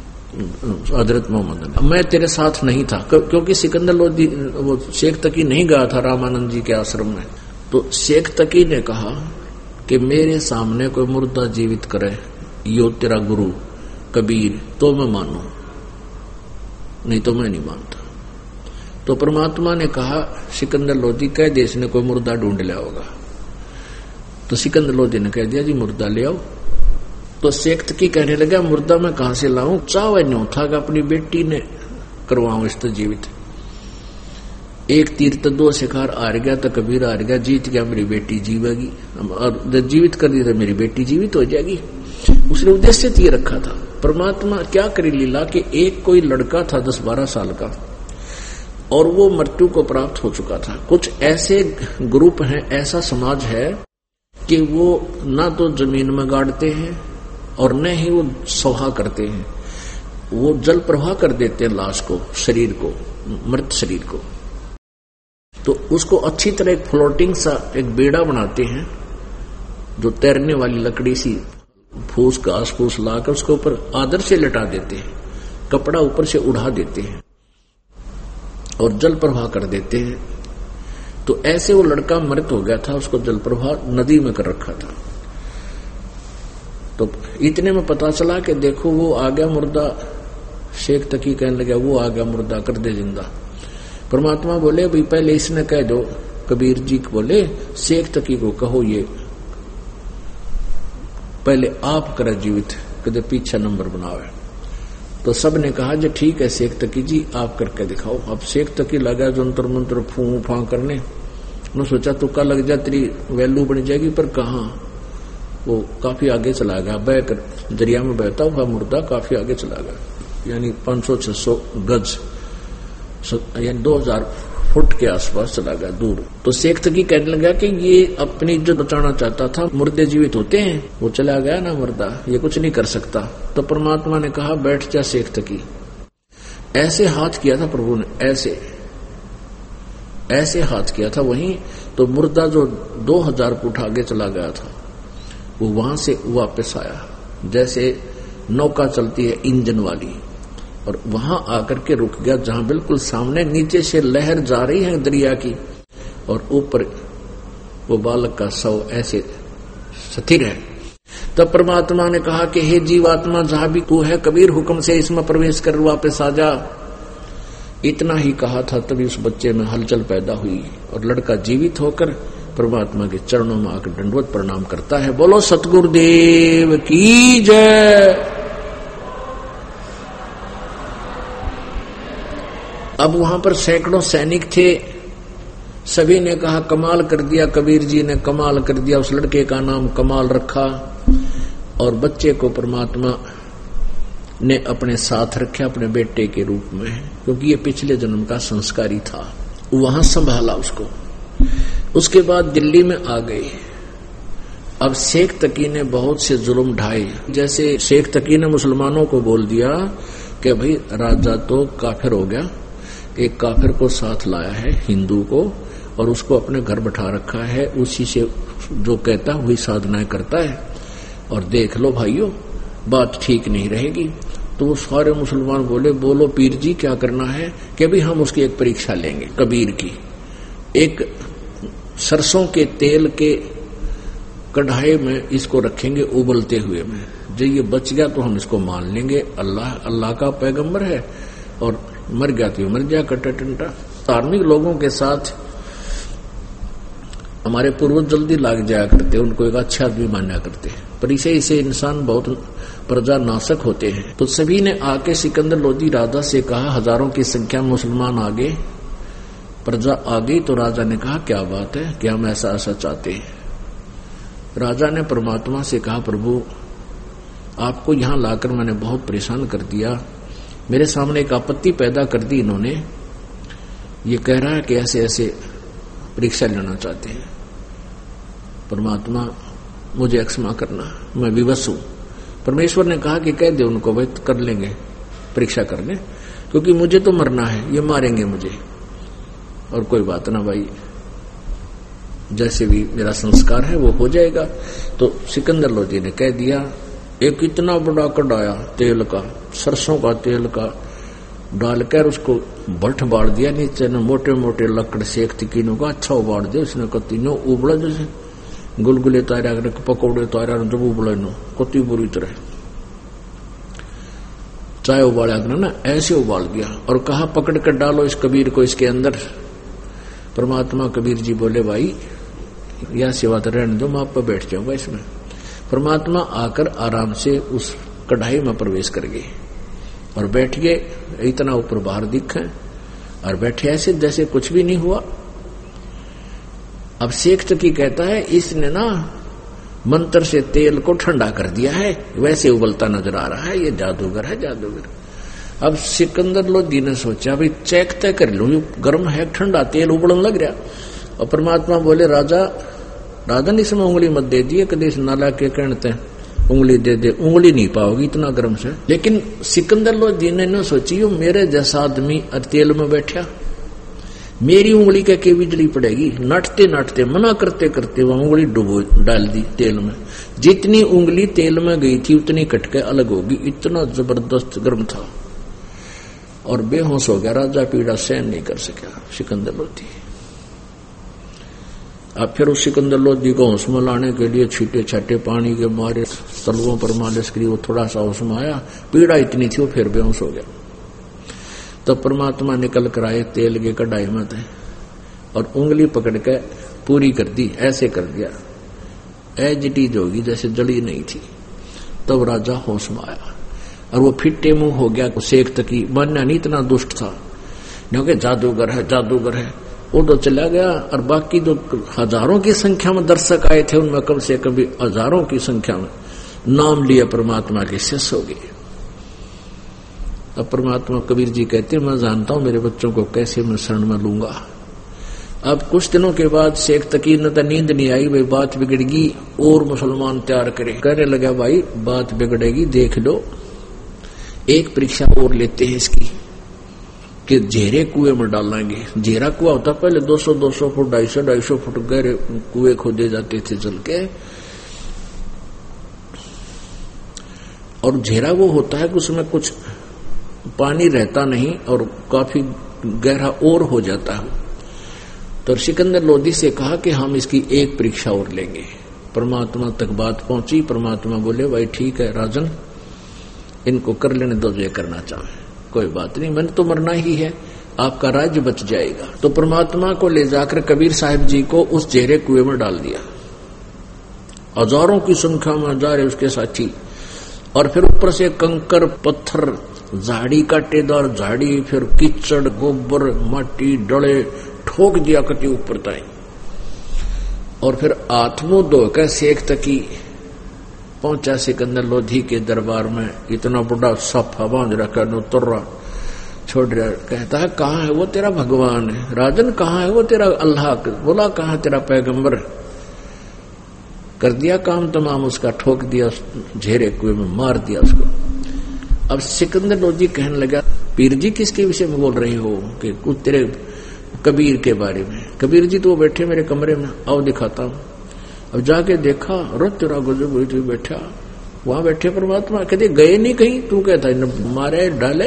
हजरत मोहम्मद ने, मैं तेरे साथ नहीं था, क्योंकि सिकंदर लोधी वो शेख तकी नहीं गया था रामानंद जी के आश्रम में। तो शेख तकी ने कहा कि मेरे सामने कोई मुर्दा जीवित करे, यो तेरा गुरु कबीर, तो मैं मानू, नहीं तो मैं नहीं मानता। तो परमात्मा ने कहा सिकंदर लोधी कह दे इसने कोई मुर्दा ढूंढ लिया होगा। तो सिकंदर लोधी ने कह दिया जी मुर्दा ले आओ। तो शेख तकी कहने लगा मुर्दा मैं कहां से लाऊं, चावे न्यू था कि अपनी बेटी ने करवाऊं इस तो जीवित। एक तीर तो दो शिकार हार गया तो कबीर हार गया, जीत गया मेरी बेटी जीवेगी, और जीवित कर दी तो मेरी बेटी जीवित हो जाएगी। उसने उद्देश्य ये रखा था। परमात्मा क्या करी लीला कि एक कोई लड़का था दस बारह साल का और वो मृत्यु को प्राप्त हो चुका था। कुछ ऐसे ग्रुप हैं, ऐसा समाज है कि वो ना तो जमीन में गाड़ते हैं और न ही वो सौहा करते हैं, वो जल प्रवाह कर देते हैं लाश को, शरीर को, मृत शरीर को। तो उसको अच्छी तरह एक फ्लोटिंग सा एक बेड़ा बनाते हैं, जो तैरने वाली लकड़ी सी फूस घास फूस लाकर उसके ऊपर आदर से लटा देते हैं, कपड़ा ऊपर से उड़ा देते हैं और जल प्रवाह कर देते हैं। तो ऐसे वो लड़का मृत हो गया था, उसको जल प्रवाह नदी में कर रखा था। तो इतने में पता चला कि देखो वो आ गया मुर्दा। शेख तकी कहने लगा वो आ गया मुर्दा, कर दे जिंदा। परमात्मा बोले भाई पहले इसने कह दो। कबीर जी बोले शेख तकी को कहो ये पहले आप करे जीवित, कदे पीछे नंबर बनावे। तो सब ने कहा जो ठीक है शेख तकी जी आप करके दिखाओ। अब शेख तकी लगा जंतर मंत्र फू फा करने, उन्होंने सोचा तुक्का लग जा तेरी वैल्यू बन जाएगी, पर कहाँ, वो काफी आगे चला गया, बह कर दरिया में बहता हुआ मुर्दा काफी आगे चला गया, यानी पांच सौ छह सौ गज यानी दो हजार फुट के आसपास चला गया दूर। तो शेख तकी कहने लगा कि ये अपनी इज्जत बचाना चाहता था, मुर्दे जीवित होते हैं, वो चला गया ना मुर्दा, ये कुछ नहीं कर सकता। तो परमात्मा ने कहा बैठ जा शेख तकी। ऐसे हाथ किया था प्रभु ने, ऐसे ऐसे हाथ किया था वहीं। तो मुर्दा जो दो हजार फुट आगे चला गया था वो वहां से वापस आया, जैसे नौका चलती है इंजन वाली, और वहां आकर के रुक गया जहां बिल्कुल सामने नीचे से लहर जा रही है दरिया की, और ऊपर वो बालक का शव ऐसे स्थिर है। तब परमात्मा ने कहा कि हे जीवात्मा जहां भी तू है, कबीर हुक्म से इसमें प्रवेश कर वापस आ जा। इतना ही कहा था तभी उस बच्चे में हलचल पैदा हुई और लड़का जीवित होकर परमात्मा के चरणों में आकर दंडवत प्रणाम करता है। बोलो सतगुरुदेव की जय। अब वहां पर सैकड़ों सैनिक थे, सभी ने कहा कमाल कर दिया, कबीर जी ने कमाल कर दिया। उस लड़के का नाम कमाल रखा और बच्चे को परमात्मा ने अपने साथ रखा अपने बेटे के रूप में, क्योंकि ये पिछले जन्म का संस्कारी था। वहां संभाला उसको। उसके बाद दिल्ली में आ गए। अब शेख तकी ने बहुत से जुल्म ढाए। जैसे शेख तकी ने मुसलमानों को बोल दिया कि भाई राजा तो काफिर हो गया, एक काफिर को साथ लाया है हिंदू को, और उसको अपने घर बैठा रखा है, उसी से जो कहता है वही साधनाएं करता है, और देख लो भाइयों बात ठीक नहीं रहेगी। तो वो सारे मुसलमान बोले बोलो पीर जी क्या करना है, कि भी हम उसकी एक परीक्षा लेंगे कबीर की। एक सरसों के तेल के कढ़ाई में इसको रखेंगे उबलते हुए में, जो ये बच गया तो हम इसको मान लेंगे अल्लाह अल्लाह का पैगंबर है, और मर गया तो मर गया कट्टा टंटा। धार्मिक लोगों के साथ हमारे पूर्वज जल्दी लाग जाया करते, उनको एक अच्छा आदमी माना करते, पर इसे इसे इंसान बहुत प्रजा नाशक होते हैं। तो सभी ने आके सिकंदर लोदी राजा से कहा, हजारों की संख्या में मुसलमान आ गए, प्रजा आ गई। तो राजा ने कहा क्या बात है कि हम ऐसा ऐसा चाहते हैं। राजा ने परमात्मा से कहा प्रभु आपको यहां लाकर मैंने बहुत परेशान कर दिया, मेरे सामने एक आपत्ति पैदा कर दी इन्होंने, ये कह रहा है कि ऐसे ऐसे परीक्षा लेना चाहते हैं। परमात्मा मुझे क्षमा करना, मैं विवश हूं। परमेश्वर ने कहा कि कह दे उनको भाई कर लेंगे परीक्षा करने, क्योंकि मुझे तो मरना है, ये मारेंगे मुझे, और कोई बात ना भाई जैसे भी मेरा संस्कार है वो हो जाएगा। तो सिकंदर लोदी ने कह दिया, एक इतना बड़ा कढ़ाया तेल का, सरसों का तेल का डालकर उसको भट्ट बाढ़ दिया, नीचे ने मोटे मोटे लकड़ सेक तीनों का अच्छा उबाड़ दिया। उसने तीनों उबड़ा जैसे गुलगुले तारा पकौड़े तारा जब उबड़े नो कति बुरी तरह चाय उबाला ना ऐसे उबाल दिया, और कहा पकड़ कर डालो इस कबीर को इसके अंदर। परमात्मा कबीर जी बोले भाई यह सेवा तो रहने दो, मैं आप पर बैठ जाऊंगा इसमें। परमात्मा आकर आराम से उस कढ़ाई में प्रवेश कर गए और बैठ गए। इतना ऊपर बाहर दिखे और बैठे ऐसे जैसे कुछ भी नहीं हुआ। अब शेख तकी कहता है इसने ना मंत्र से तेल को ठंडा कर दिया है, वैसे उबलता नजर आ रहा है, ये जादूगर है जादूगर। अब सिकंदर लोधी ने सोचा भाई चेक तय कर लो, गर्म है ठंडा तेल उबलने लग रहा। और परमात्मा बोले राजा राजन इसमें उंगली मत दे दिए, कभी इस नाला के कहते उंगली दे दे, उंगली नहीं पाओगी इतना गर्म से। लेकिन सिकंदर लोधी ने न सोची मेरे जैसा आदमी तेल में बैठा, मेरी उंगली के के बिजली पड़ेगी। नाटते नाटते मना करते करते वह उंगली डुबो डाल दी तेल में। जितनी उंगली तेल में गई थी उतनी कटके अलग होगी, इतना जबरदस्त गर्म था और बेहोश हो गया। राजा पीड़ा सहन नहीं कर सका सिकंदर लोधी। अब फिर उस सिकंदर लोधी को होश में लाने के लिए छीटे छाटे पानी के मारे तलवों पर मालिश करी, वो थोड़ा सा होश में आया, पीड़ा इतनी थी वो फिर बेहोश हो गया। तो परमात्मा निकल कर आए तेल के कढ़ाई में थे और उंगली पकड़ के पूरी कर दी, ऐसे कर दिया एज इट इज होगी जैसे जड़ी नहीं थी। तब राजा होश में आया और वो फिट्टे मुंह हो गया। शेख तकी मानना नहीं इतना दुष्ट था, क्योंकि जादूगर है जादूगर है, वो तो चला गया। और बाकी जो हजारों की संख्या में दर्शक आए थे उनमें कम से कम हजारों की संख्या में नाम लिया परमात्मा के शेष हो गए। अब परमात्मा कबीर जी कहते मैं जानता हूं मेरे बच्चों को कैसे मैं शरण में लूंगा। अब कुछ दिनों के बाद शेख तकी न तो नींद नहीं आई, भाई बात बिगड़गी और मुसलमान तैयार करे। कहने लगा भाई बात बिगड़ेगी, देख लो एक परीक्षा और लेते हैं इसकी कि झेरे कुएं में डालेंगे। झेरा कुआ होता पहले दो सौ दो सौ फुट ढाई सौ ढाई सौ फुट गहरे कुएं खोदे जाते थे जल के। और झेरा वो होता है कि उसमें कुछ पानी रहता नहीं और काफी गहरा और हो जाता है। तो सिकंदर लोधी से कहा कि हम इसकी एक परीक्षा और लेंगे। परमात्मा तक बात पहुंची। परमात्मा बोले भाई ठीक है राजन, इनको कर लेने दो जो करना चाहे, कोई बात नहीं, मैंने तो मरना ही है, आपका राज्य बच जाएगा। तो परमात्मा को ले जाकर कबीर साहिब जी को उस जेरे कुएं में डाल दिया। हजारों की संख्या में हजारे उसके साथी, और फिर ऊपर से कंकर पत्थर, झाड़ी काटेदार झाड़ी, फिर कीचड़ गोबर माटी डले ठोक दिया कति ऊपर ताई। और फिर आत्मो धोकर शेख तकी पहुंचा सिकंदर लोधी के दरबार में। इतना बड़ा सफा बांध रखा नो तुर्रा छोड़ रहा, कहता है कहाँ है वो तेरा भगवान है राजन, कहाँ है वो तेरा अल्लाह, बोला कहाँ तेरा पैगंबर। कर दिया काम तमाम उसका, ठोक दिया झेरे कुएं में, मार दिया उसको। अब सिकंदर लोधी कहने लगा पीर जी किसके विषय में बोल रही हो, कि कुछ तेरे कबीर के बारे में। कबीर जी तो बैठे मेरे कमरे में, आओ दिखाता हूं। अब जाके देखा रोज तेरा गजब हुई थी, बैठा वहां बैठे परमात्मा। कहते गए नहीं कहीं, तू कहता है मारे डाले,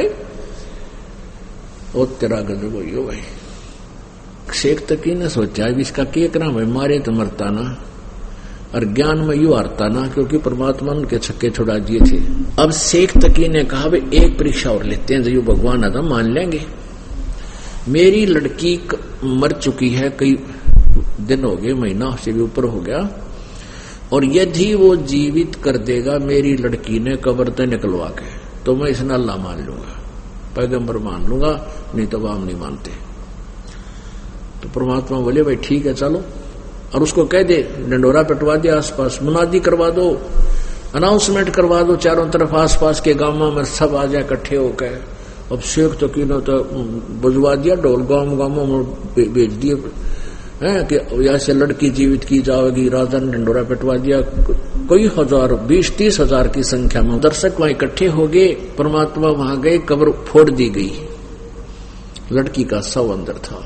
और तेरा गजब हुई हो भाई। शेख तकी ने सोचा इसका के नाम है, मारे तो मरता ना और ज्ञान में यू हारता ना, क्योंकि परमात्मा उनके छक्के छुड़ा दिए थे। अब शेख तकी ने कहा भाई एक परीक्षा और लेते हैं, जो भगवान आदम मान लेंगे। मेरी लड़की मर चुकी है, कई दिन हो गए, महीना से भी ऊपर हो गया, और यदि वो जीवित कर देगा मेरी लड़की ने कब्र से निकलवा के, तो मैं इसने अल्लाह मान लूंगा, पैगंबर मान लूंगा, नहीं तो हम नहीं मानते। तो परमात्मा बोले भाई ठीक है चलो, और उसको कह दे डंडोरा पिटवा दे, आसपास मुनादी करवा दो, अनाउंसमेंट करवा दो चारों तरफ, आसपास के गांवों में सब आ जाए इकट्ठे होकर। अब शेख तो की तो बुझवा दिया, ढोल गांव गांवों में भेज दिए हैं कि ऐसे लड़की जीवित की जाएगी। राजा ने डंडोरा पिटवा दिया। कई हजार, बीस तीस हजार की संख्या में दर्शक वहां इकट्ठे हो गए। परमात्मा वहां गए, कब्र फोड़ दी गई, लड़की का शव अंदर था।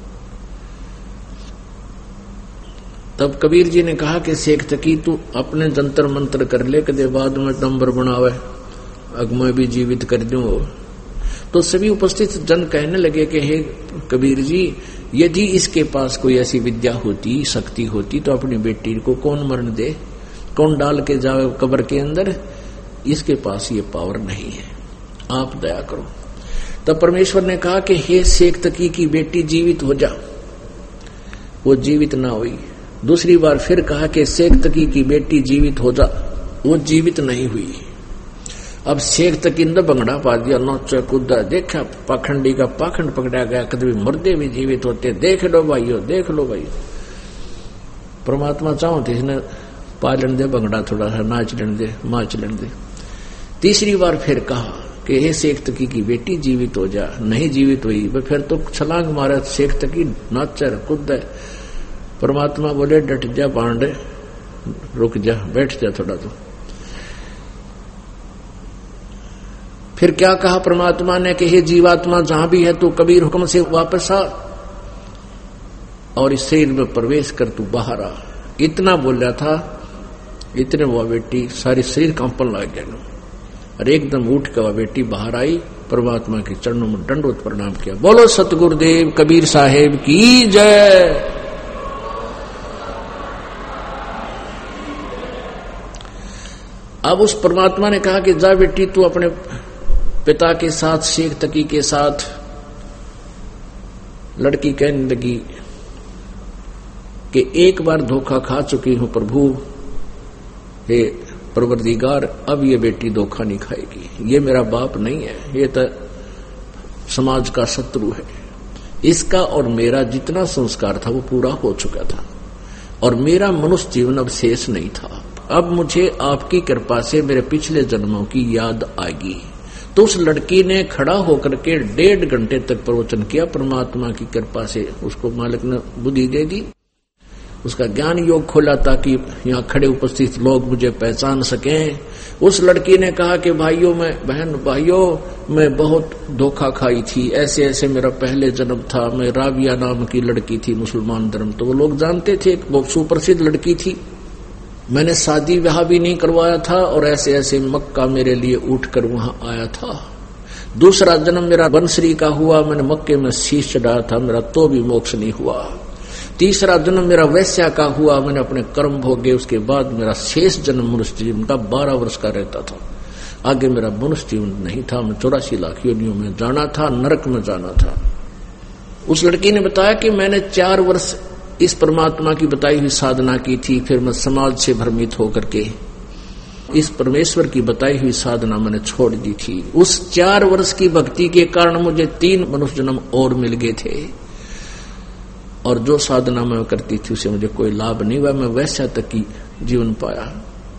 तब कबीर जी ने कहा कि शेख तकी तू अपने जंतर मंत्र कर ले, कदे बाद में नंबर बनावे, अग मैं भी जीवित कर दूं। तो सभी उपस्थित जन कहने लगे कि हे कबीर जी, यदि इसके पास कोई ऐसी विद्या होती, शक्ति होती, तो अपनी बेटी को कौन मरण दे, कौन डाल के जाए कब्र के अंदर। इसके पास ये पावर नहीं है, आप दया करो। तब परमेश्वर ने कहा कि हे शेख तकी की बेटी जीवित हो जा। वो जीवित ना हुई। दूसरी बार फिर कहा कि शेख तकी की बेटी जीवित हो जा। वो जीवित नहीं हुई। अब शेख तक इंद बंगड़ा पा दिया, नौचा कूदा, देखा पाखंडी का पाखंड पकड़ा गया, कभी मुर्दे भी जीवित होते, देख लो भाइयों, देख लो भाइयों। परमात्मा चाहो तो इसने पा लेने दे बंगड़ा, थोड़ा सा नाच लेने दे, माच लेने दे। तीसरी बार फिर कहा कि हे शेख तकी की बेटी जीवित हो जा, नहीं जीवित हुई, फिर तो छलांग मारा, शेख तकी नाचा कूदा। परमात्मा बोले डट जा पांडे, रुक जा, बैठ जा थोड़ा। तो फिर क्या कहा परमात्मा ने कि हे जीवात्मा जहां भी है तू कबीर हुक्म से वापस आ और इस शरीर में प्रवेश कर, तू बाहर आ। इतना बोला था, इतने वो बेटी सारी शरीर कंपन लग गया और एकदम उठ कर वह बेटी बाहर आई, परमात्मा के चरणों में दंडवत प्रणाम किया। बोलो सतगुरुदेव कबीर साहेब की जय। अब उस परमात्मा ने कहा कि जा बेटी तू अपने पिता के साथ, शेख तकी के साथ। लड़की कहने लगी कि एक बार धोखा खा चुकी हूं प्रभु, हे परवरदिगार, अब ये बेटी धोखा नहीं खाएगी। ये मेरा बाप नहीं है, ये तो समाज का शत्रु है। इसका और मेरा जितना संस्कार था वो पूरा हो चुका था और मेरा मनुष्य जीवन अब शेष नहीं था। अब मुझे आपकी कृपा से मेरे पिछले जन्मों की याद आएगी। तो उस लड़की ने खड़ा होकर के डेढ़ घंटे तक प्रवचन किया। परमात्मा की कृपा से उसको मालिक ने बुद्धि दे दी, उसका ज्ञान योग खोला ताकि यहाँ खड़े उपस्थित लोग मुझे पहचान सकें। उस लड़की ने कहा कि भाइयों मैं बहन भाइयों मैं बहुत धोखा खाई थी, ऐसे ऐसे मेरा पहले जन्म था। मैं राबिया नाम की लड़की थी, मुसलमान धर्म तो वो लोग जानते थे, बहुत सुप्रसिद्ध लड़की थी। मैंने शादी ब्याह भी नहीं करवाया था और ऐसे ऐसे मक्का मेरे लिए उठकर वहां आया था। दूसरा जन्म मेरा बंसरी का हुआ, मैंने मक्के में शीश चढ़ाया था, मेरा तो भी मोक्ष नहीं हुआ। तीसरा जन्म मेरा वैश्या का हुआ, मैंने अपने कर्म भोगे। उसके बाद मेरा शेष जन्म मनुष्य जीवन का बारह वर्ष का रहता था। आगे मेरा मनुष्य जीवन नहीं था, मैं चौरासी लाख योनियों में जाना था, नरक में जाना था। उस लड़की ने बताया कि मैंने चार वर्ष इस परमात्मा की बताई हुई साधना की थी, फिर मैं समाज से भ्रमित होकर के इस परमेश्वर की बताई हुई साधना मैंने छोड़ दी थी। उस चार वर्ष की भक्ति के कारण मुझे तीन मनुष्य जन्म और मिल गए थे और जो साधना मैं करती थी उसे मुझे कोई लाभ नहीं हुआ, मैं वैसा तक की जीवन पाया।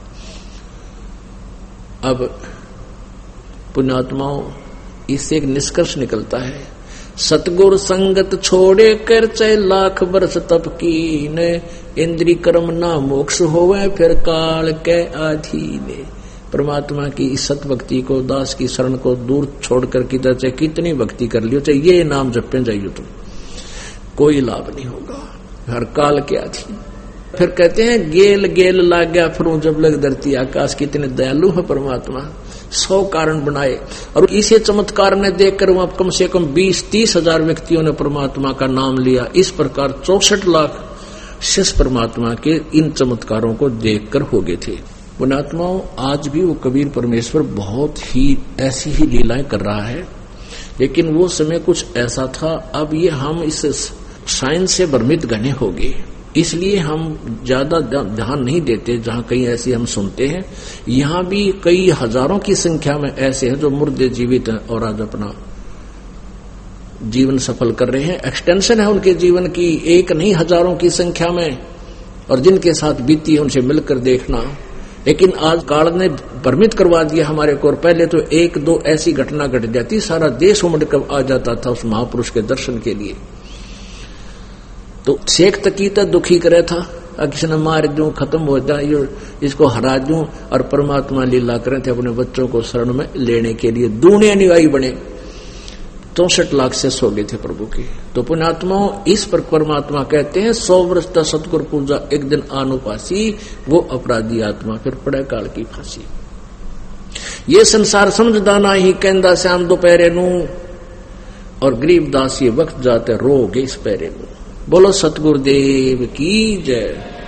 अब पुण्यात्माओं, इससे एक निष्कर्ष निकलता है, सतगुर संगत छोड़े कर चाहे लाख वर्ष तप कीने, इंद्री कर्म ना मोक्ष होवे फिर काल के अधीने। परमात्मा की इस सत भक्ति को, दास की शरण को दूर छोड़ कर की चाहे कितनी भक्ति कर लियो, चाहे ये नाम जपे जाइयो तुम, कोई लाभ नहीं होगा, हर काल के अधीन। फिर कहते हैं गेल गेल लाग गया फिर जब लग धरती आकाश। कितने दयालु है परमात्मा, सौ कारण बनाए और इसे चमत्कार ने देखकर वहां कम से कम बीस तीस हजार व्यक्तियों ने परमात्मा का नाम लिया। इस प्रकार चौसठ लाख शिष्य परमात्मा के इन चमत्कारों को देखकर हो गए थे। पुण्यात्माओं, आज भी वो कबीर परमेश्वर बहुत ही ऐसी ही लीलाएं कर रहा है, लेकिन वो समय कुछ ऐसा था। अब ये हम इस साइंस से भ्रमित घने हो गए, इसलिए हम ज्यादा ध्यान नहीं देते। जहां कहीं ऐसे हम सुनते हैं, यहां भी कई हजारों की संख्या में ऐसे हैं जो मुर्दे जीवित हैं और आज अपना जीवन सफल कर रहे हैं। एक्सटेंशन है उनके जीवन की, एक नहीं हजारों की संख्या में, और जिनके साथ बीती है उनसे मिलकर देखना। लेकिन आज काल ने भ्रमित करवा दिया हमारे को। पहले तो एक दो ऐसी घटना घट जाती, सारा देश उमड़ कर आ जाता था उस महापुरुष के दर्शन के लिए। तो शेख तकी तो दुखी करे था, किसी ने मार दूं, खत्म हो जाए, इसको हरा दूं, और परमात्मा लीला करे थे अपने बच्चों को शरण में लेने के लिए। दूने अनुयायी बने, चौसठ लाख से सो गए थे प्रभु के। तो पुण्यात्माओं, इस पर परमात्मा कहते हैं सौ वर्ष तक सतगुरु पूजा एक दिन आनुपासी, वो अपराधी आत्मा फिर पड़े काल की फांसी। ये संसार समझदाना ही कहंदा श्याम दोपहरे नू, और गरीब दास ये वक्त जाते रोगे इस पैरे नू। बोलो सतगुरुदेव की जय।